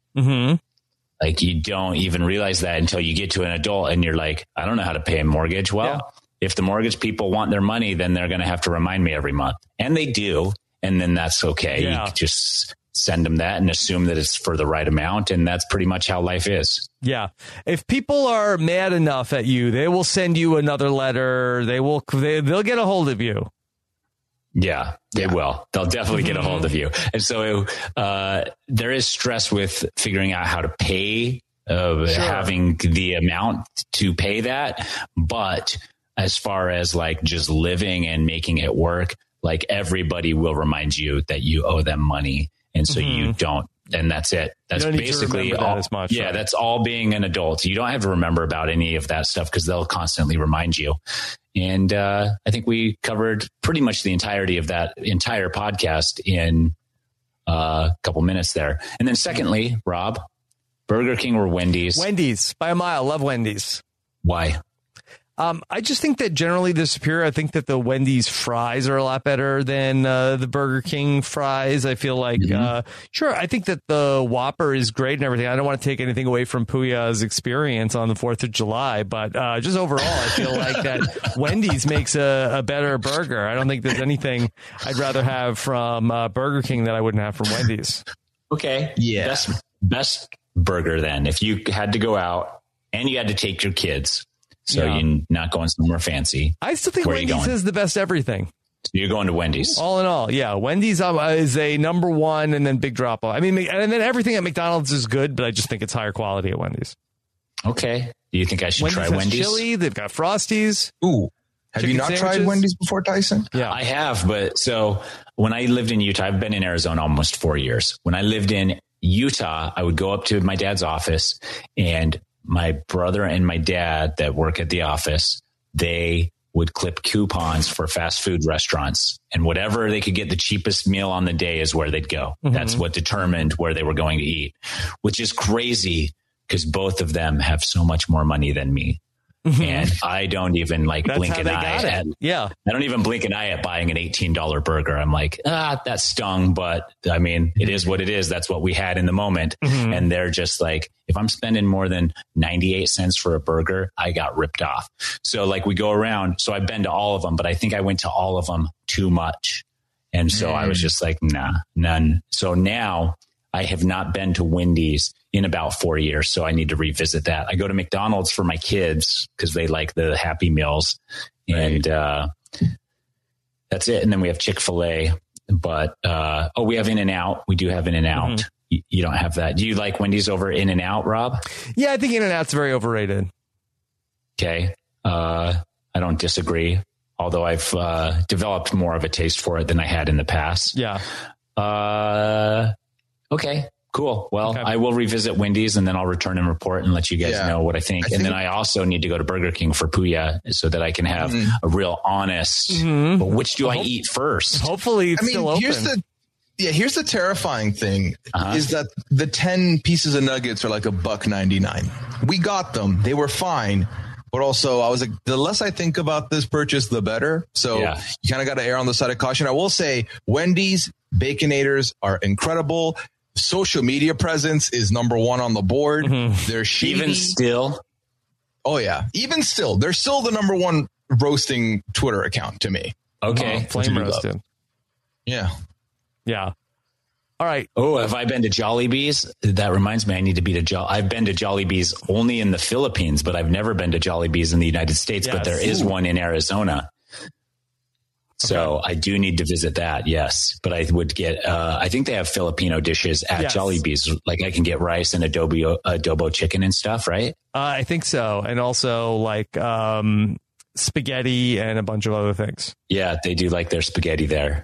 Like, you don't even realize that until you get to an adult and you're like, I don't know how to pay a mortgage. Well, if the mortgage people want their money, then they're going to have to remind me every month. And they do. And then that's okay. You just send them that and assume that it's for the right amount. And that's pretty much how life is. Yeah. If people are mad enough at you, they will send you another letter. They'll get a hold of you. Yeah, they will. They'll definitely get a hold of you. And so there is stress with figuring out how to pay, having the amount to pay that. But as far as like just living and making it work, like, everybody will remind you that you owe them money. And so you don't. And that's it. That's basically all. As much, yeah, that's all being an adult. You don't have to remember about any of that stuff because they'll constantly remind you. And I think we covered pretty much the entirety of that entire podcast in a couple minutes there. And then secondly, Rob, Burger King or Wendy's? Wendy's by a mile. Love Wendy's. Why? I just think that generally they're superior. I think that the Wendy's fries are a lot better than the Burger King fries. I feel like, sure, I think that the Whopper is great and everything. I don't want to take anything away from Puya's experience on the 4th of July, but just overall, I feel like that Wendy's makes a better burger. I don't think there's anything I'd rather have from Burger King that I wouldn't have from Wendy's. Okay. Yeah. Best burger then. If you had to go out and you had to take your kids, so you're not going somewhere fancy. I still think Wendy's is the best everything. So you're going to Wendy's. All in all, yeah. Wendy's is a number 1 and then big drop off. I mean, and then everything at McDonald's is good, but I just think it's higher quality at Wendy's. Okay. Do you think I should try Wendy's? Wendy's? Chili, they've got Frosties. Ooh. Have you not tried Wendy's before, Tyson? Yeah, I have. But so when I lived in Utah, I've been in Arizona almost 4 years. When I lived in Utah, I would go up to my dad's office, and my brother and my dad that work at the office, they would clip coupons for fast food restaurants, and whatever they could get the cheapest meal on the day is where they'd go. That's what determined where they were going to eat, which is crazy because both of them have so much more money than me. And I don't even like blink an eye at, yeah. I don't even blink an eye at buying an $18 burger. I'm like, that stung, but I mean, it is what it is. That's what we had in the moment. And they're just like, if I'm spending more than 98 cents for a burger, I got ripped off. So like we go around. So I've been to all of them, but I think I went to all of them too much. And so I was just like, nah, none. So now I have not been to Wendy's in about 4 years. So I need to revisit that. I go to McDonald's for my kids because they like the Happy Meals. And that's it. And then we have Chick-fil-A. But, we have In-N-Out. We do have In-N-Out. You don't have that. Do you like Wendy's over In-N-Out, Rob? Yeah, I think In-N-Out's very overrated. Okay. I don't disagree. Although I've developed more of a taste for it than I had in the past. Yeah. Okay. Cool. Well, I will revisit Wendy's and then I'll return and report and let you guys know what I think. Then I also need to go to Burger King for Puya so that I can have a real honest, but which do I eat first? Hopefully it's still open. Here's the terrifying thing is that the 10 pieces of nuggets are like $1.99. We got them. They were fine. But also, I was like, the less I think about this purchase, the better. So you kind of got to err on the side of caution. I will say Wendy's Baconators are incredible. Social media presence is number one on the board. They're shady. Even still. Oh, yeah. Even still. They're still the number one roasting Twitter account to me. Okay. Flame roasted. Yeah. Yeah. All right. Oh, have I been to Jollibee's? That reminds me, I need to be to I've been to Jollibee's only in the Philippines, but I've never been to Jollibee's in the United States, but there is one in Arizona. So I do need to visit that. Yes. But I would get, I think they have Filipino dishes at Jollibee's. Like I can get rice and adobo chicken and stuff, right? I think so. And also like, spaghetti and a bunch of other things. Yeah. They do like their spaghetti there.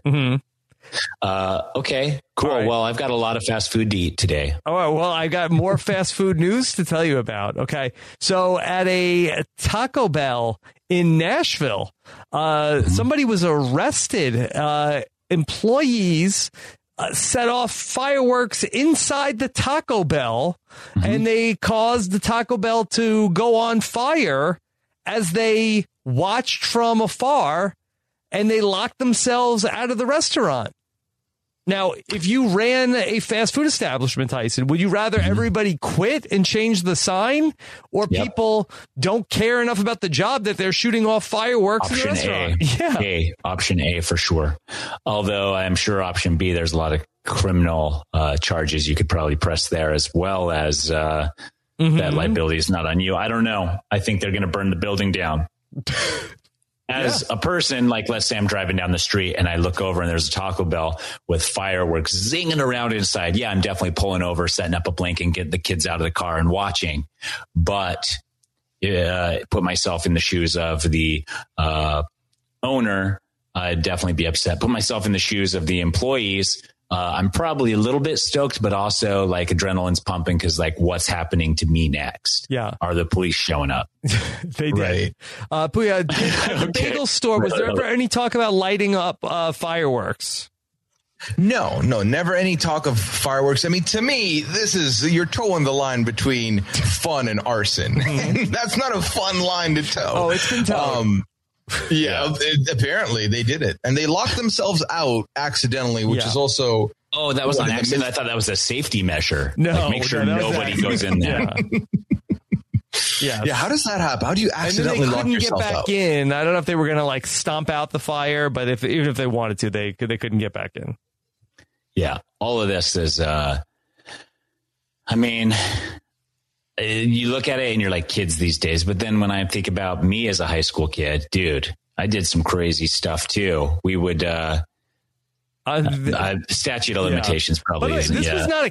Okay, cool. Right. Well, I've got a lot of fast food to eat today. All right. Well, I got more fast food news to tell you about. Okay. So at a Taco Bell in Nashville, somebody was arrested. Employees set off fireworks inside the Taco Bell and they caused the Taco Bell to go on fire as they watched from afar and they locked themselves out of the restaurant. Now, if you ran a fast food establishment, Tyson, would you rather everybody quit and change the sign or people don't care enough about the job that they're shooting off fireworks in the restaurant? Option A for sure. Although I'm sure option B, there's a lot of criminal charges you could probably press there as well as that liability is not on you. I don't know. I think they're going to burn the building down. As a person, like let's say I'm driving down the street and I look over and there's a Taco Bell with fireworks zinging around inside. Yeah, I'm definitely pulling over, setting up a blink and get the kids out of the car and watching. But put myself in the shoes of the owner, I'd definitely be upset. Put myself in the shoes of the employees. I'm probably a little bit stoked, but also like adrenaline's pumping because like what's happening to me next? Yeah. Are the police showing up? They did. Puya, at the bagel store, was there ever any talk about lighting up fireworks? No, never any talk of fireworks. I mean, to me, you're towing the line between fun and arson. That's not a fun line to tow. Oh, it's been towed. Apparently they did it and they locked themselves out accidentally, which is also. Oh, that was an accident. I thought that was a safety measure. No, like make sure nobody goes in there. Yeah. How does that happen? How do you accidentally lock yourself out? They couldn't get back in. I don't know if they were going to like stomp out the fire, but even if they wanted to, they couldn't get back in. Yeah. All of this is, I mean, you look at it and you're like kids these days. But then when I think about me as a high school kid, dude, I did some crazy stuff too. We would, statute of limitations probably isn't. This was not a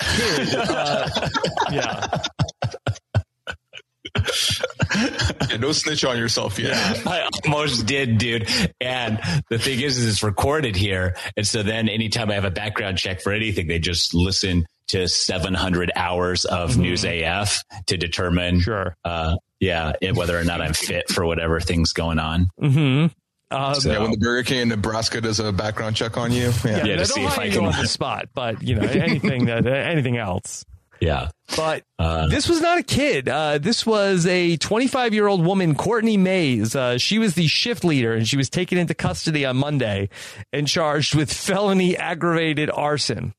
kid. No snitch on yourself yet. Yeah, I almost did, dude. And the thing is it's recorded here. And so then anytime I have a background check for anything, they just listen to 700 hours of News AF to determine whether or not I'm fit for whatever thing's going on. When the Burger King in Nebraska does a background check on you. To see if I can go on the spot, but anything else. Yeah. But this was not a kid. This was a 25-year-old woman, Courtney Mays. She was the shift leader, and she was taken into custody on Monday and charged with felony aggravated arson.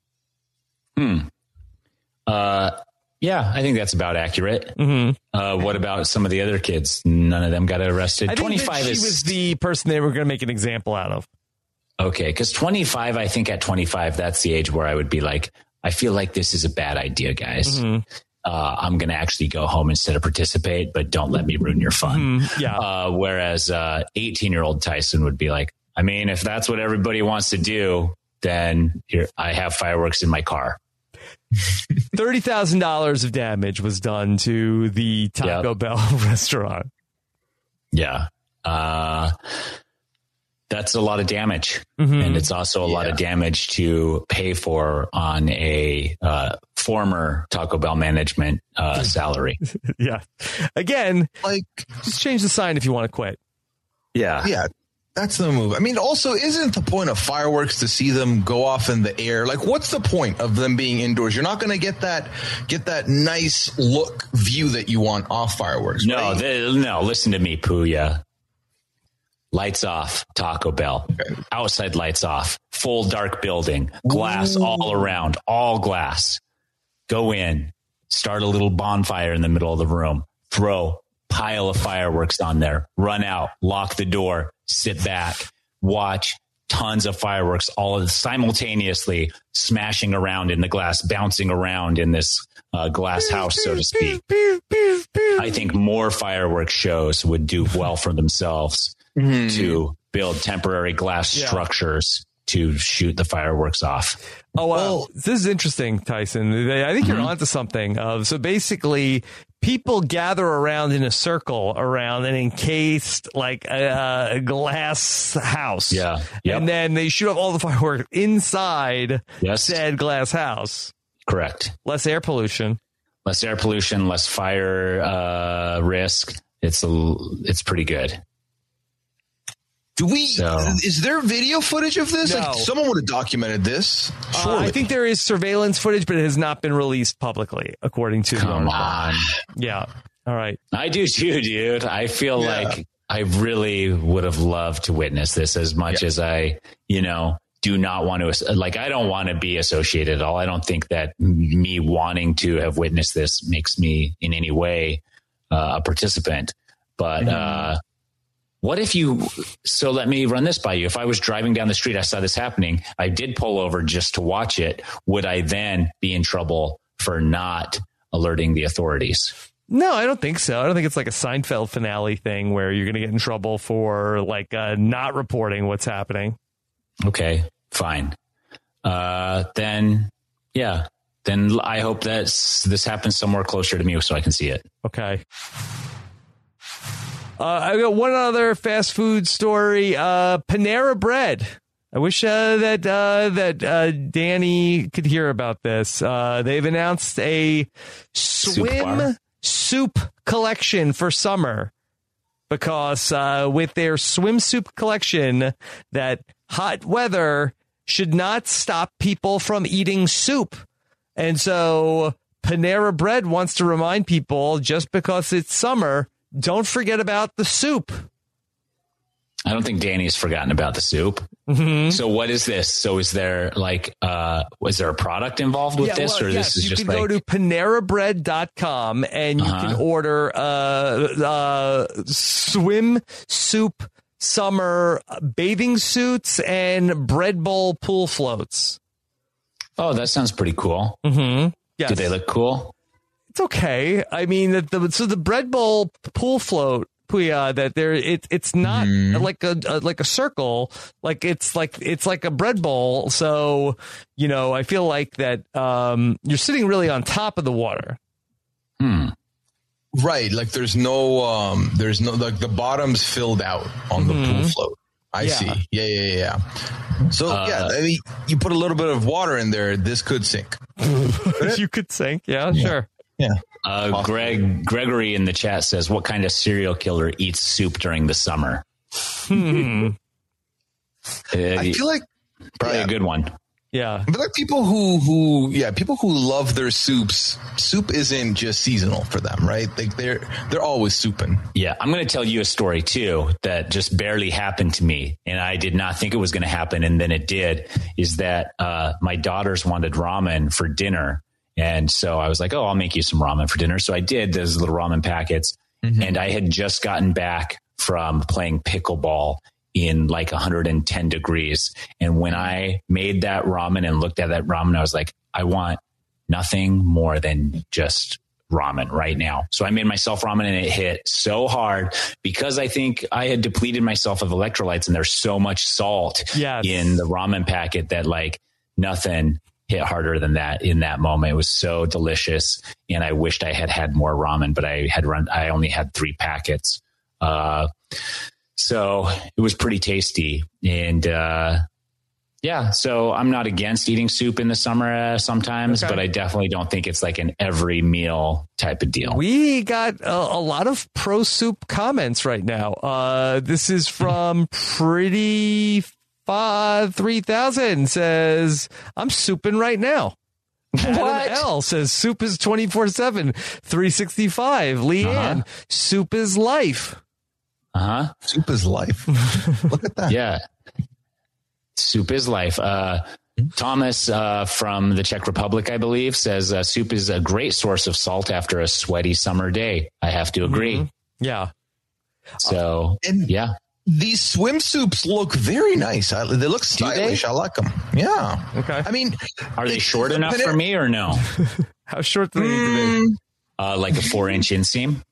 Yeah, I think that's about accurate. Mm-hmm. What about some of the other kids? None of them got arrested. I think 25 she was the person they were going to make an example out of. Okay, because 25, I think at 25, that's the age where I would be like, I feel like this is a bad idea, guys. Mm-hmm. I'm going to actually go home instead of participate, but don't let me ruin your fun. Mm-hmm. Yeah. Whereas 18-year-old Tyson would be like, I mean, if that's what everybody wants to do, then here I have fireworks in my car. $30,000 of damage was done to the Taco Bell restaurant. Yeah. That's a lot of damage. Mm-hmm. And it's also a lot of damage to pay for on a former Taco Bell management salary. Yeah. Again, just change the sign if you want to quit. Yeah. Yeah. That's the move. I mean, also, isn't the point of fireworks to see them go off in the air? Like, what's the point of them being indoors? You're not going to get that nice look view that you want off fireworks. No, right? No. Listen to me, Puya. Lights off, Taco Bell. Okay. Outside lights off. Full dark building. Glass all around. All glass. Go in. Start a little bonfire in the middle of the room. Throw pile of fireworks on there. Run out. Lock the door. Sit back. Watch tons of fireworks all simultaneously smashing around in the glass, bouncing around in this glass house, so to speak. I think more fireworks shows would do well for themselves. To build temporary glass structures to shoot the fireworks off. Oh, well, this is interesting, Tyson. I think you're onto something. So basically, people gather around in a circle around an encased, like a glass house. Yeah. Yep. And then they shoot off all the fireworks inside said glass house. Correct. Less air pollution. Less air pollution, less fire risk. It's pretty good. Is there video footage of this? No. Like, someone would have documented this. I think there is surveillance footage, but it has not been released publicly, according to Come on. Yeah. All right. I do too, dude. I feel like I really would have loved to witness this as much as I, do not want to, I don't want to be associated at all. I don't think that me wanting to have witnessed this makes me in any way a participant. But, what if so let me run this by you. If I was driving down the street, I saw this happening, I did pull over just to watch it. Would I then be in trouble for not alerting the authorities? No, I don't think so. I don't think it's like a Seinfeld finale thing where you're going to get in trouble for not reporting what's happening. Okay, fine. Then I hope that this happens somewhere closer to me so I can see it. Okay. I got one other fast food story. Panera Bread. I wish that Danny could hear about this. They've announced a swim soup collection for summer because with their swim soup collection, that hot weather should not stop people from eating soup. And so Panera Bread wants to remind people, just because it's summer, don't forget about the soup. I don't think Danny's forgotten about the soup. Mm-hmm. So what is this? So is there was there a product involved with this? Or this is just you can go to PaneraBread.com and you can order swim soup summer bathing suits and bread bowl pool floats. Oh, that sounds pretty cool. Mm-hmm. Yes. Do they look cool? It's okay. I mean, the bread bowl pool float, that it's not like a circle, it's like a bread bowl. So, I feel like that you're sitting really on top of the water. Right. Like there's no like the bottom's filled out on the pool float. I see. Yeah. So I mean, you put a little bit of water in there, this could sink. You could sink. Yeah, sure. Yeah. Gregory in the chat says, what kind of serial killer eats soup during the summer? I feel like probably a good one. Yeah. But like people who love their soups, soup isn't just seasonal for them, right? Like they're always souping. Yeah. I'm going to tell you a story too that just barely happened to me. And I did not think it was going to happen. And then it did, is that my daughters wanted ramen for dinner. And so I was like, oh, I'll make you some ramen for dinner. So I did those little ramen packets. Mm-hmm. And I had just gotten back from playing pickleball in like 110 degrees. And when I made that ramen and looked at that ramen, I was like, I want nothing more than just ramen right now. So I made myself ramen and it hit so hard because I think I had depleted myself of electrolytes and there's so much salt in the ramen packet that like nothing hit harder than that in that moment. It was so delicious. And I wished I had more ramen, but I only had 3 packets. So it was pretty tasty. And, so I'm not against eating soup in the summer sometimes, but I definitely don't think it's like an every meal type of deal. We got a lot of pro soup comments right now. This is from Pretty 3000 says, I'm souping right now. What? L says soup is 24/7, 365. Leanne, soup is life. Soup is life. Look at that. Yeah. Soup is life. Thomas from the Czech Republic, I believe, says soup is a great source of salt after a sweaty summer day. I have to agree. Mm-hmm. Yeah. So, These swim soups look very nice. They look stylish. I like them. Yeah. Okay. I mean, are they short enough for me or no? How short do they need to be? Like a 4-inch inseam.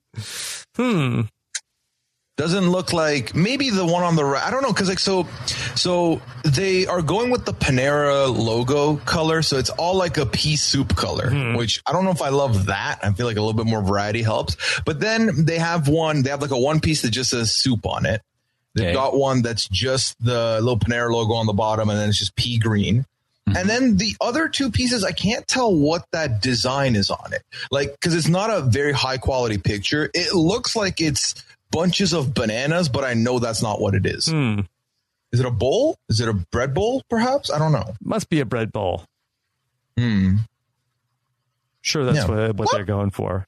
Doesn't look like maybe the one on the right. I don't know. Cause like, so they are going with the Panera logo color. So it's all like a pea soup color, which I don't know if I love that. I feel like a little bit more variety helps, but then they have like a one piece that just says soup on it. They've got one that's just the little Panera logo on the bottom, and then it's just pea green. Mm-hmm. And then the other 2 pieces, I can't tell what that design is on it. Like, because it's not a very high quality picture. It looks like it's bunches of bananas, but I know that's not what it is. Is it a bowl? Is it a bread bowl, perhaps? I don't know. Must be a bread bowl. Sure, that's what they're going for.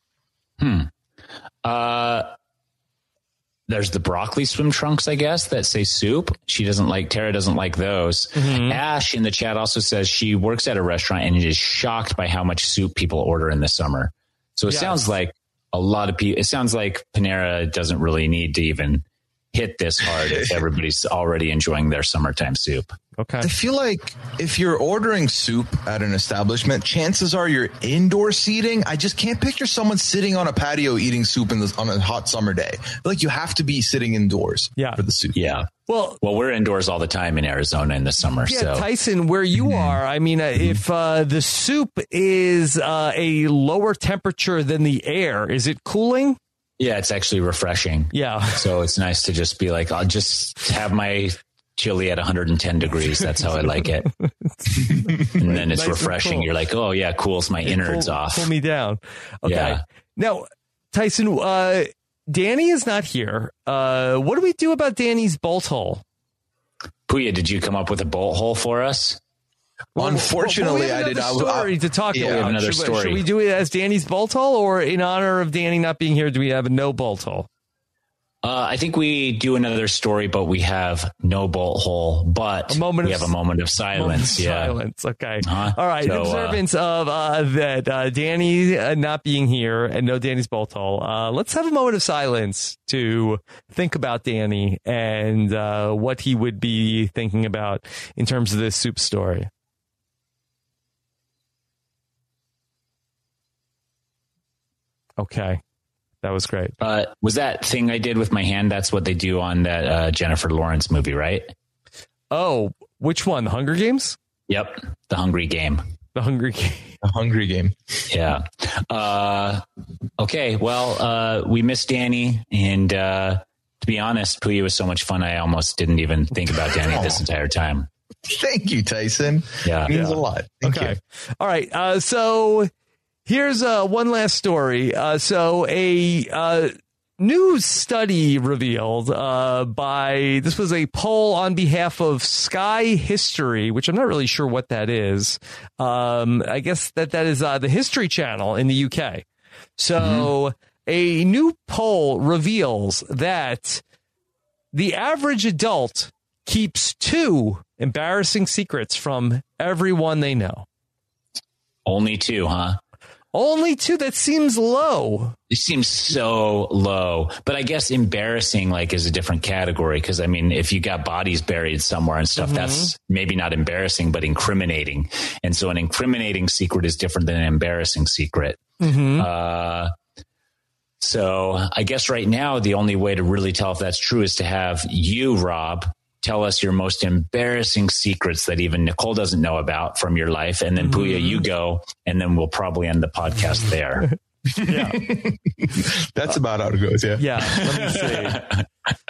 There's the broccoli swim trunks, I guess, that say soup. Tara doesn't like those. Mm-hmm. Ash in the chat also says she works at a restaurant and is shocked by how much soup people order in the summer. So it sounds like a lot of people, it sounds like Panera doesn't really need to even hit this hard if everybody's already enjoying their summertime soup. Okay. I feel like if you're ordering soup at an establishment, chances are you're indoor seating. I just can't picture someone sitting on a patio eating soup on a hot summer day. I feel like you have to be sitting indoors for the soup. Yeah. Well, we're indoors all the time in Arizona in the summer. Yeah, so. Tyson, where you are, I mean, if the soup is a lower temperature than the air, is it cooling? Yeah, it's actually refreshing. Yeah. So it's nice to just be like, I'll just have my chili at 110 degrees. That's how I like it. And then it's nice refreshing. Cool. You're like, oh yeah, cools my innards off. Pull me down. Okay. Yeah. Now, Tyson, Danny is not here. What do we do about Danny's bolt hole? Puya, did you come up with a bolt hole for us? Unfortunately, I did. Story to talk about. We have another story. Should we do it as Danny's bolt hole, or in honor of Danny not being here, do we have a no bolt hole? I think we do another story, but we have no bolt hole. But we have a moment of silence. Silence. Okay. All right. So, in observance of that Danny not being here and no Danny's bolt hole, let's have a moment of silence to think about Danny and what he would be thinking about in terms of this soup story. Okay. That was great. Was that thing I did with my hand? That's what they do on that Jennifer Lawrence movie, right? Oh, which one? The Hunger Games? Yep. The Hungry Game. The Hungry Game. The Hungry Game. Yeah. Okay. Well, we missed Danny. And to be honest, Puya was so much fun. I almost didn't even think about Danny this entire time. Thank you, Tyson. Yeah. It means a lot. Thank you. All right. So here's one last story. So a new study revealed this was a poll on behalf of Sky History, which I'm not really sure what that is. I guess that is the History Channel in the UK. So a new poll reveals that the average adult keeps 2 embarrassing secrets from everyone they know. Only 2, huh? Only 2? That seems low. It seems so low, but I guess embarrassing is a different category. Cause I mean, if you got bodies buried somewhere and stuff, that's maybe not embarrassing, but incriminating. And so an incriminating secret is different than an embarrassing secret. So I guess right now, the only way to really tell if that's true is to have you, Rob, tell us your most embarrassing secrets that even Nicole doesn't know about from your life. And then Puya, you go, and then we'll probably end the podcast there. Yeah. That's about how it goes. Yeah. Yeah. Let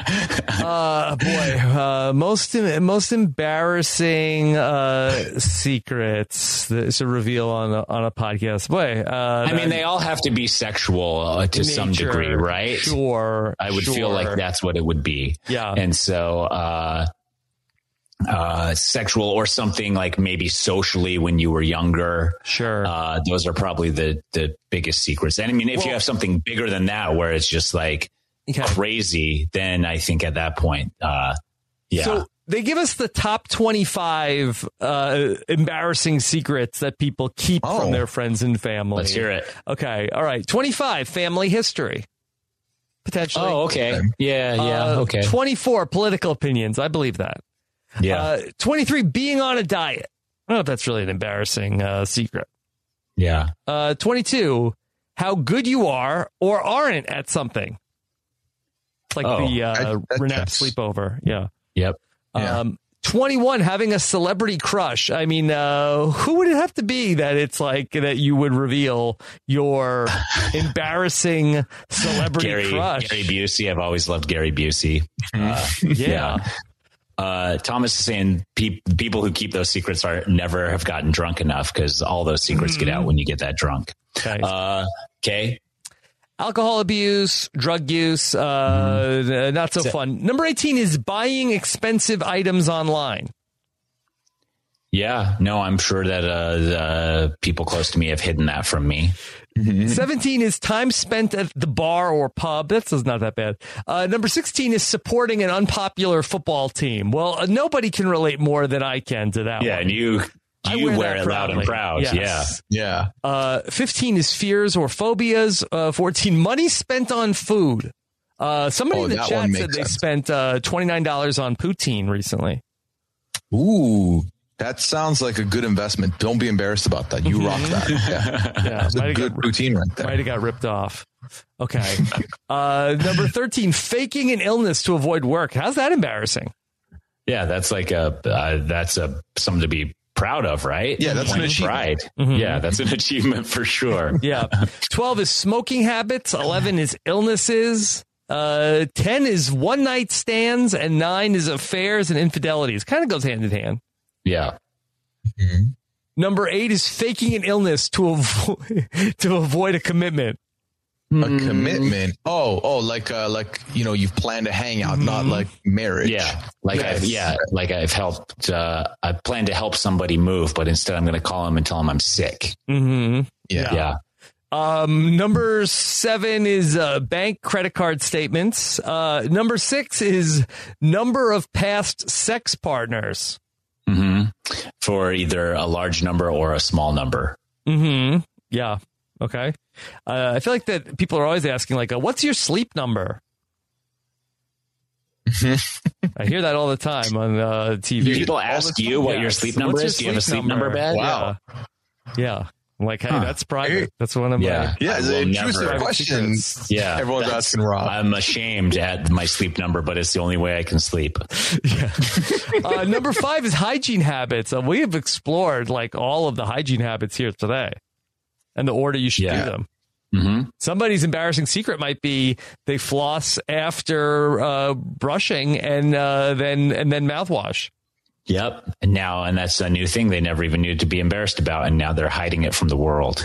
me see. Most embarrassing secrets to reveal on a podcast. Boy, I mean, they all have to be sexual to some degree, right? Sure. I would feel like that's what it would be. Yeah. And so, sexual or something like maybe socially when you were younger. Sure. Those are probably the biggest secrets. And I mean, if you have something bigger than that, where it's just crazy, then I think at that point, yeah. So they give us the top 25 embarrassing secrets that people keep from their friends and family. Let's hear it. Okay. All right. 25, family history. Potentially. Oh, okay. Yeah. Okay. 24, political opinions. I believe that. Yeah. 23, being on a diet. I don't know if that's really an embarrassing secret. Yeah. 22, how good you are or aren't at something. It's like the Renap sleepover. Yeah. Yep. 21, having a celebrity crush. I mean, who would it have to be that it's that you would reveal your embarrassing celebrity crush? Gary Busey. I've always loved Gary Busey. Yeah. Thomas is saying people who keep those secrets never have gotten drunk enough because all those secrets get out when you get that drunk. Okay. Alcohol abuse, drug use, not so fun. Number 18 is buying expensive items online. Yeah, no, I'm sure that the people close to me have hidden that from me. 17 is time spent at the bar or pub. That's not that bad. Number 16 is supporting an unpopular football team. Well, nobody can relate more than I can to that one. Yeah, and you wear it loud and proud. Yes. Yeah. 15 is fears or phobias. 14, money spent on food. Somebody in the chat said they spent $29 on poutine recently. Ooh. That sounds like a good investment. Don't be embarrassed about that. You rock that. Yeah. It's a good routine right there. Might have got ripped off. Okay. Number 13, faking an illness to avoid work. How's that embarrassing? Yeah, that's something to be proud of, right? Yeah, that's an achievement. Yeah, that's an achievement for sure. Yeah. 12 is smoking habits. 11 is illnesses. 10 is one night stands, and 9 is affairs and infidelities. Kind of goes hand in hand. Yeah. Number 8 is faking an illness to avoid a commitment. A commitment. Like you've planned a hangout, not like marriage. Yeah. I've helped. I plan to help somebody move, but instead I'm going to call him and tell him I'm sick. Yeah. Number 7 is bank credit card statements. Number 6 is number of past sex partners. For either a large number or a small number. Yeah. Okay. I feel like that people are always asking, what's your sleep number? I hear that all the time on TV. People ask you what your sleep number is. Do you have a sleep number bed? Wow. Yeah. I'm like, hey, that's private. That's one of my intrusive questions. Yeah, everyone's asking Rob. I'm ashamed at my sleep number, but it's the only way I can sleep. Yeah. Number 5 is hygiene habits. We have explored all of the hygiene habits here today, and the order you should do them. Somebody's embarrassing secret might be they floss after brushing and then mouthwash. Yep. And that's a new thing they never even knew to be embarrassed about. And now they're hiding it from the world.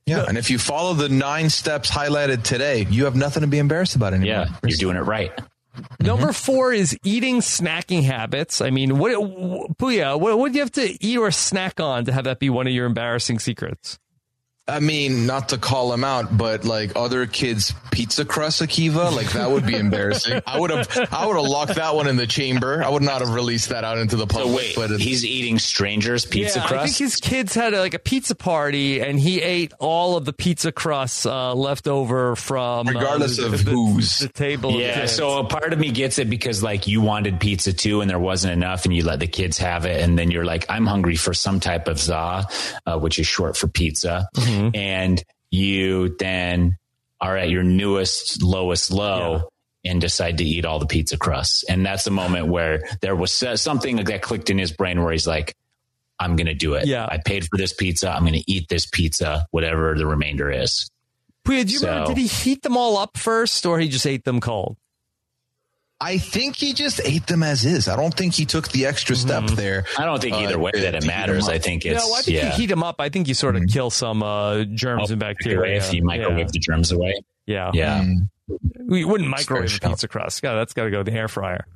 Yeah, and if you follow the 9 steps highlighted today, you have nothing to be embarrassed about anymore. Yeah, you're doing it right. Number 4 is eating snacking habits. I mean, Puya, what do you have to eat or snack on to have that be one of your embarrassing secrets? I mean, not to call him out, but like other kids' pizza crust, Akiva, like that would be embarrassing. I would have locked that one in the chamber. I would not have released that out into the public. So wait, he's eating strangers' pizza crust? I think his kids had a pizza party, and he ate all of the pizza crusts left over from regardless of whose the table. Yeah, so a part of me gets it because like you wanted pizza too, and there wasn't enough, and you let the kids have it, and then you're like, I'm hungry for some type of za, which is short for pizza. Mm-hmm. And you then are at your lowest low and decide to eat all the pizza crusts. And that's the moment where there was something that clicked in his brain where he's like, I'm going to do it. Yeah. I paid for this pizza. I'm going to eat this pizza, whatever the remainder is. Puya, do you remember, did he heat them all up first or he just ate them cold? I think he just ate them as is. I don't think he took the extra step there. I don't think either way that it matters. I think it's... I think you heat them up. I think you sort of kill some germs and bacteria. If you microwave the germs away. Yeah. Yeah. You wouldn't microwave a pizza crust. Yeah, that's got to go in the air fryer.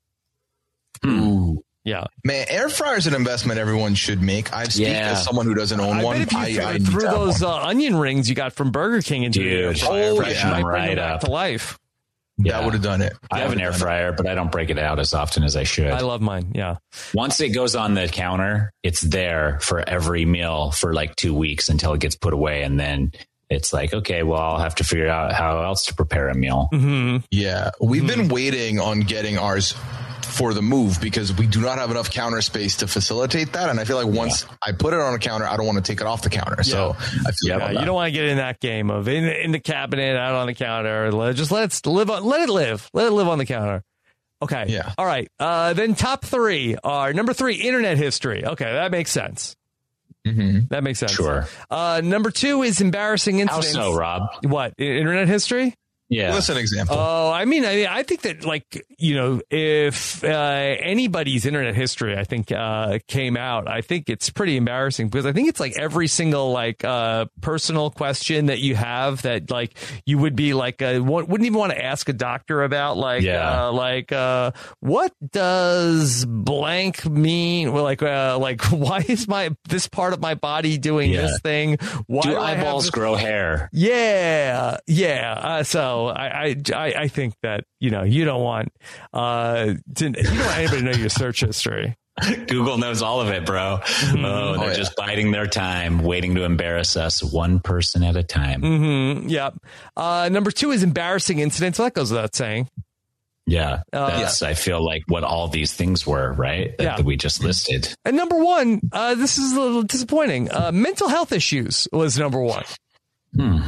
Ooh. Yeah. Man, air fryer is an investment everyone should make. I speak as someone who doesn't own one. I threw those onion rings you got from Burger King into the air fryer. Right up to life. Yeah, that would have done it. I have an air fryer, but I don't break it out as often as I should. I love mine. Yeah. Once it goes on the counter, it's there for every meal for like 2 weeks until it gets put away. And then it's like, okay, well, I'll have to figure out how else to prepare a meal. Mm-hmm. Yeah. We've been waiting on getting ours for the move because we do not have enough counter space to facilitate that. And I feel like once I put it on a counter, I don't want to take it off the counter. So I feel you don't want to get in that game of in the cabinet, out on the counter. Just let it live on the counter. Okay. Yeah. All right. Then top 3 are number 3, internet history. Okay. That makes sense. Mm-hmm. That makes sense. Sure. Number 2 is embarrassing incidents. How so, Rob? What? Internet history? Yeah. What's an example? Oh, I mean, I think that, like, you know, if anybody's internet history, I think, came out, I think it's pretty embarrassing because I think it's like every single, like, personal question that you have that, like, you would be like, wouldn't even want to ask a doctor about, like, what does blank mean? Well, like, why is this part of my body doing this thing? Why do eyeballs grow hair? Yeah. Yeah. So I think that, you know, you don't want anybody to know your search history. Google knows all of it, bro. Oh, they're just biding their time, waiting to embarrass us one person at a time. Mm-hmm. Yeah. Number 2 is embarrassing incidents. Well, that goes without saying. Yeah. That's, I feel like what all these things were, right? That we just listed. And number 1, this is a little disappointing. Mental health issues was number 1. Come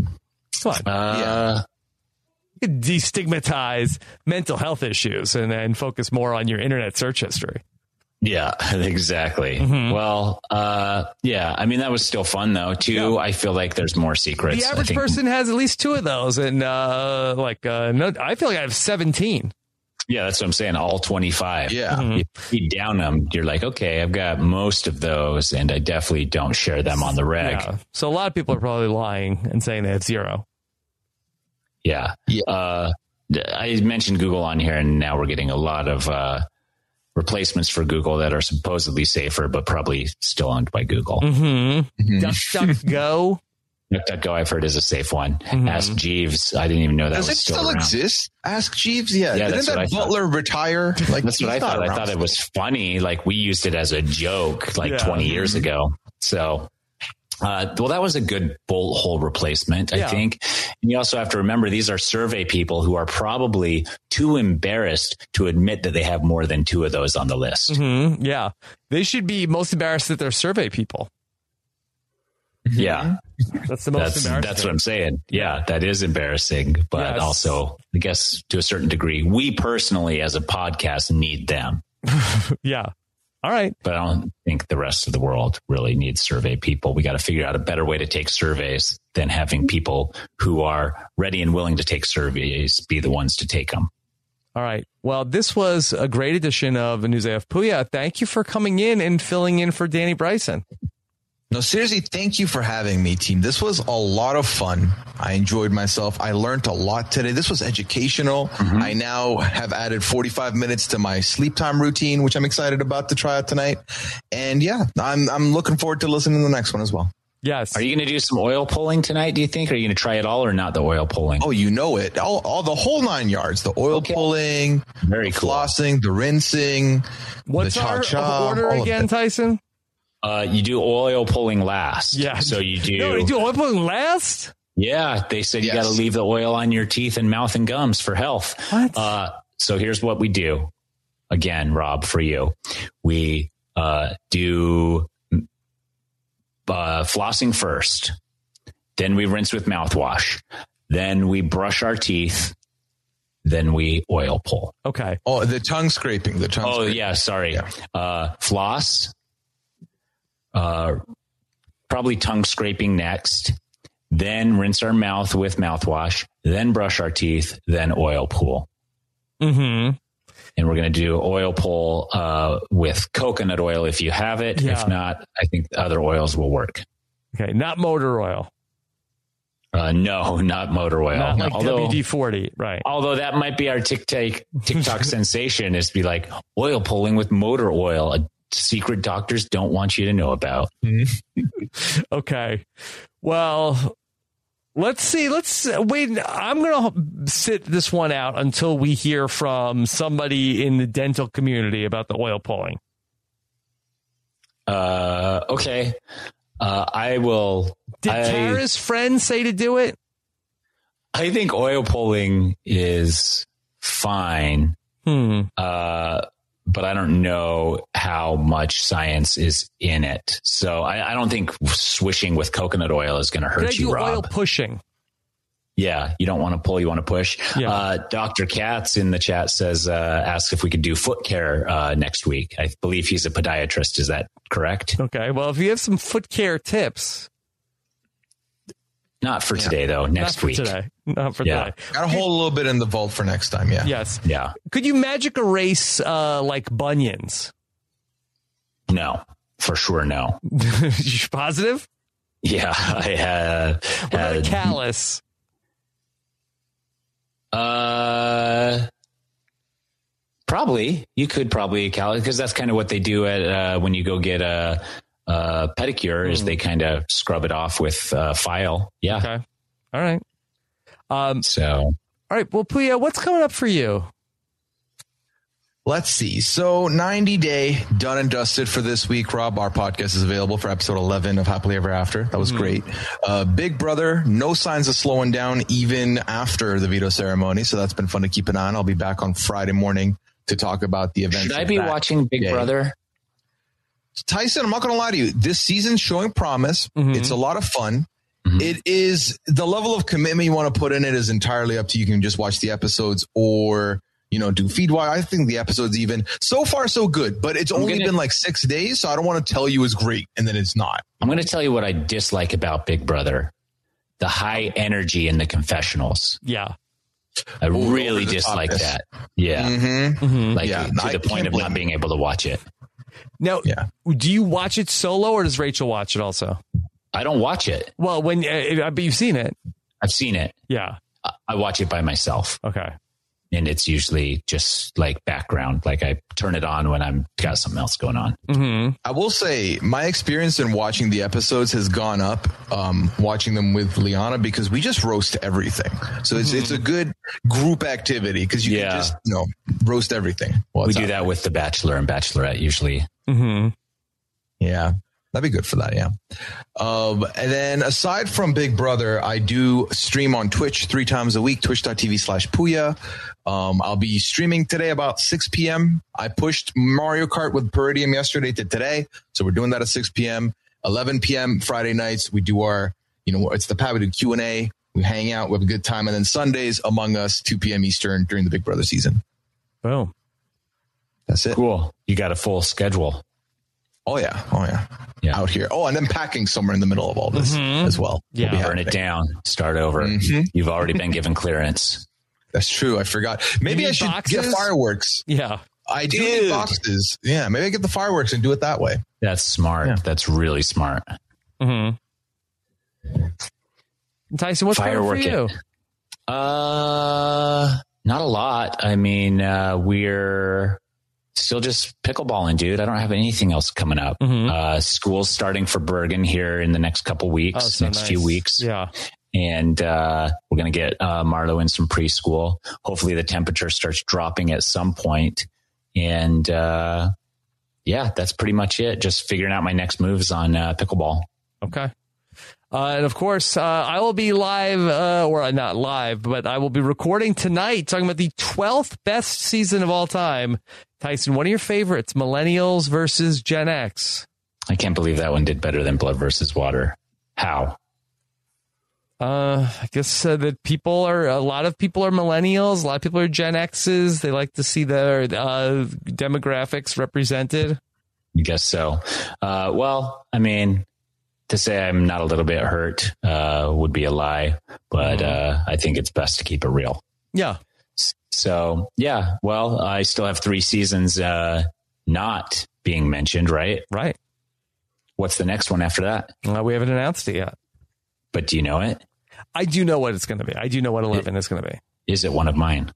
on. Destigmatize mental health issues and then focus more on your internet search history. Yeah, exactly. Mm-hmm. Well, I mean, that was still fun, though, too. Yeah. I feel like there's more secrets. The average person has at least 2 of those. And I feel like I have 17. Yeah, that's what I'm saying. All 25. Yeah. Mm-hmm. If you down them, you're like, okay, I've got most of those, and I definitely don't share them on the reg. Yeah. So a lot of people are probably lying and saying they have 0. Yeah. I mentioned Google on here, and now we're getting a lot of replacements for Google that are supposedly safer, but probably still owned by Google. Mm-hmm. Mm-hmm. DuckDuckGo. DuckDuckGo, I've heard, is a safe one. Mm-hmm. Ask Jeeves. I didn't even know that was still around. Does it still exist? Ask Jeeves? Yeah. Didn't that Butler retire? Like, that's what I thought. I thought it was funny. Like, we used it as a joke 20 years ago. So... well, that was a good bolt hole replacement, I think. And you also have to remember, these are survey people who are probably too embarrassed to admit that they have more than 2 of those on the list. Mm-hmm. Yeah. They should be most embarrassed that they're survey people. Yeah. That's the most embarrassing. That's what I'm saying. Yeah, that is embarrassing. But also, I guess to a certain degree, we personally as a podcast need them. Yeah. All right. But I don't think the rest of the world really needs survey people. We got to figure out a better way to take surveys than having people who are ready and willing to take surveys be the ones to take them. All right. Well, this was a great edition of News AF. Puya, thank you for coming in and filling in for Danny Bryson. No, seriously, thank you for having me, team. This was a lot of fun. I enjoyed myself. I learned a lot today. This was educational. I now have added 45 minutes to my sleep time routine, which I'm excited about to try out tonight. And yeah, I'm looking forward to listening to the next one as well. Yes. Are you going to do some oil pulling tonight, do you think? Are you going to try it all or not the oil pulling? Oh, you know it. All the whole 9 yards. The oil pulling, very the cool. Flossing, the rinsing. What's the our cha-cha, order again, Tyson? You do oil pulling last. Yeah. So you do. No, you do oil pulling last? Yeah. They said you Yes. got to leave the oil on your teeth and mouth and gums for health. What? So here's what we do. Again, Rob, for you. We do flossing first. Then we rinse with mouthwash. Then we brush our teeth. Then we oil pull. Okay. Oh, the tongue scraping. Yeah. Sorry. Yeah. Floss. Probably tongue scraping next. Then rinse our mouth with mouthwash. Then brush our teeth. Then oil pull. Mm-hmm. And we're going to do oil pull with coconut oil if you have it. Yeah. If not, I think other oils will work. Okay. Not motor oil. No, not motor oil. Not like although, WD-40. Right. Although that might be our TikTok sensation is to be like oil pulling with motor oil. A secret doctors don't want you to know about. Okay. Well, let's see. Let's wait. I'm going to sit this one out until we hear from somebody in the dental community about the oil pulling. Okay. I will. Did Tara's friend say to do it? I think oil pulling is fine. But I don't know how much science is in it. So I don't think swishing with coconut oil is going to hurt you, Rob. Oil pushing. Yeah, you don't want to pull, you want to push. Yeah. Dr. Katz in the chat says, ask if we could do foot care next week. I believe he's a podiatrist. Is that correct? Okay. Well, if you have some foot care tips. Not for today, though. Next week. Not for today. Got to hold a little bit in the vault for next time. Yeah. Yes. Yeah. Could you magic erase like bunions? No, for sure. No. You positive? Yeah. I had. What about a callus? Probably. You could probably callus because that's kind of what they do at when you go get a pedicure is they kind of scrub it off with file. Yeah. Okay. All right. All right. Well, Puya, what's coming up for you? Let's see. So 90 Day done and dusted for this week. Rob, our podcast is available for episode 11 of Happily Ever After. That was great. Big Brother, no signs of slowing down even after the veto ceremony. So that's been fun to keep an eye on. I'll be back on Friday morning to talk about the events. Should I be watching Big Brother? Tyson, I'm not going to lie to you. This season's showing promise. It's a lot of fun. It is the level of commitment you want to put in it is entirely up to you. You can just watch the episodes or, do Feedwire. I think the episodes even so far so good, but it's only been like 6 days. So I don't want to tell you it's great and then it's not. I'm going to tell you what I dislike about Big Brother. The high energy in the confessionals. Yeah. I really dislike that. Yeah. To the point of not being able to watch it. Now, do you watch it solo or does Rachel watch it also? I don't watch it. Well, but you've seen it. I've seen it. Yeah. I watch it by myself. Okay. And it's usually just like background. Like I turn it on when I'm got something else going on. I will say my experience in watching the episodes has gone up, watching them with Liana because we just roast everything. So it's a good group activity because you can just, roast everything. We do that with The Bachelor and Bachelorette usually. Yeah. That'd be good for that, yeah. And then aside from Big Brother, I do stream on Twitch 3 times a week, twitch.tv/Puya. I'll be streaming today about 6 p.m. I pushed Mario Kart with Peridium yesterday to today. So we're doing that at 6 p.m. 11 p.m. Friday nights, we do our, it's the pad, we do Q&A. We hang out, we have a good time. And then Sundays, Among Us, 2 p.m. Eastern during the Big Brother season. Boom. That's it. Cool. You got a full schedule. Oh, yeah. Out here. Oh, and then packing somewhere in the middle of all this as well. Yeah. We'll burn it down. Start over. You've already been given clearance. That's true. I forgot. Maybe I should get fireworks. Yeah. I do need boxes. Yeah. Maybe I get the fireworks and do it that way. That's smart. Yeah. That's really smart. Mm-hmm. Tyson, what's going on for you? Not a lot. I mean, we're still just pickleballing, dude. I don't have anything else coming up. Mm-hmm. School's starting for Bergen here in the next couple weeks, few weeks. Yeah. And we're going to get Marlo in some preschool. Hopefully the temperature starts dropping at some point. And yeah, that's pretty much it. Just figuring out my next moves on pickleball. Okay. And of course, I will be live, or not live, but I will be recording tonight talking about the 12th best season of all time. Tyson, one of your favorites, Millennials versus Gen X. I can't believe that one did better than Blood versus Water. How? I guess that a lot of people are millennials. A lot of people are Gen X's. They like to see their demographics represented. I guess so. Well, I mean, to say I'm not a little bit hurt would be a lie, but I think it's best to keep it real. Yeah. So, yeah, well, I still have 3 seasons not being mentioned, right? Right. What's the next one after that? We haven't announced it yet. But do you know it? I do know what it's going to be. I do know what 11 is going to be. Is it one of mine?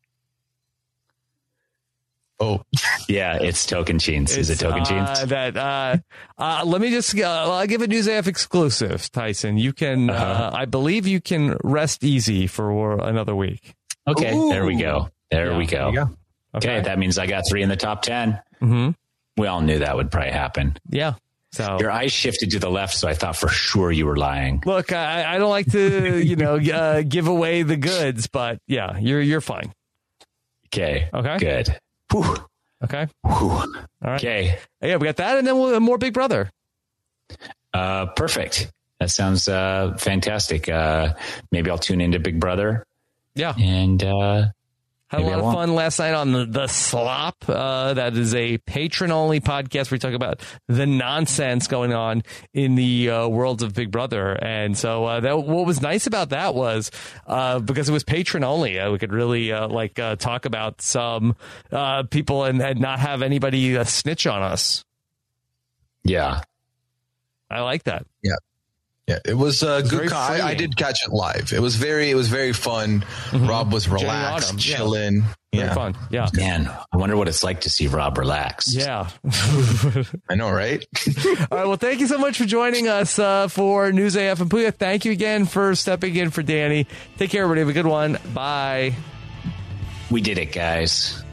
Oh, yeah, it's Tocantins. Is it Tocantins? Let me just I'll give a News AF exclusive, Tyson. You can, I believe you can rest easy for another week. Okay, Ooh. There we go. There we go. Okay, that means I got 3 in the top 10. Mm-hmm. We all knew that would probably happen. Yeah. So your eyes shifted to the left, so I thought for sure you were lying. Look, I don't like to, give away the goods, but yeah, you're fine. Okay. Okay. Good. Whew. Okay. Whew. All right. Okay. Yeah, we got that, and then we'll have more Big Brother. Perfect. That sounds fantastic. Maybe I'll tune into Big Brother. Yeah. And had a lot of fun last night on the Slop. That is a patron-only podcast where we talk about the nonsense going on in the world of Big Brother. And so what was nice about that was because it was patron-only, we could really talk about some people and not have anybody snitch on us. Yeah. I like that. Yeah. Yeah, it was a good. I did catch it live. It was very fun. Mm-hmm. Rob was relaxed, chilling. Yeah. Very fun. Yeah. Man, I wonder what it's like to see Rob relaxed. Yeah. I know, right? All right. Well, thank you so much for joining us for News AF and Puya. Thank you again for stepping in for Danny. Take care, everybody. Have a good one. Bye. We did it, guys.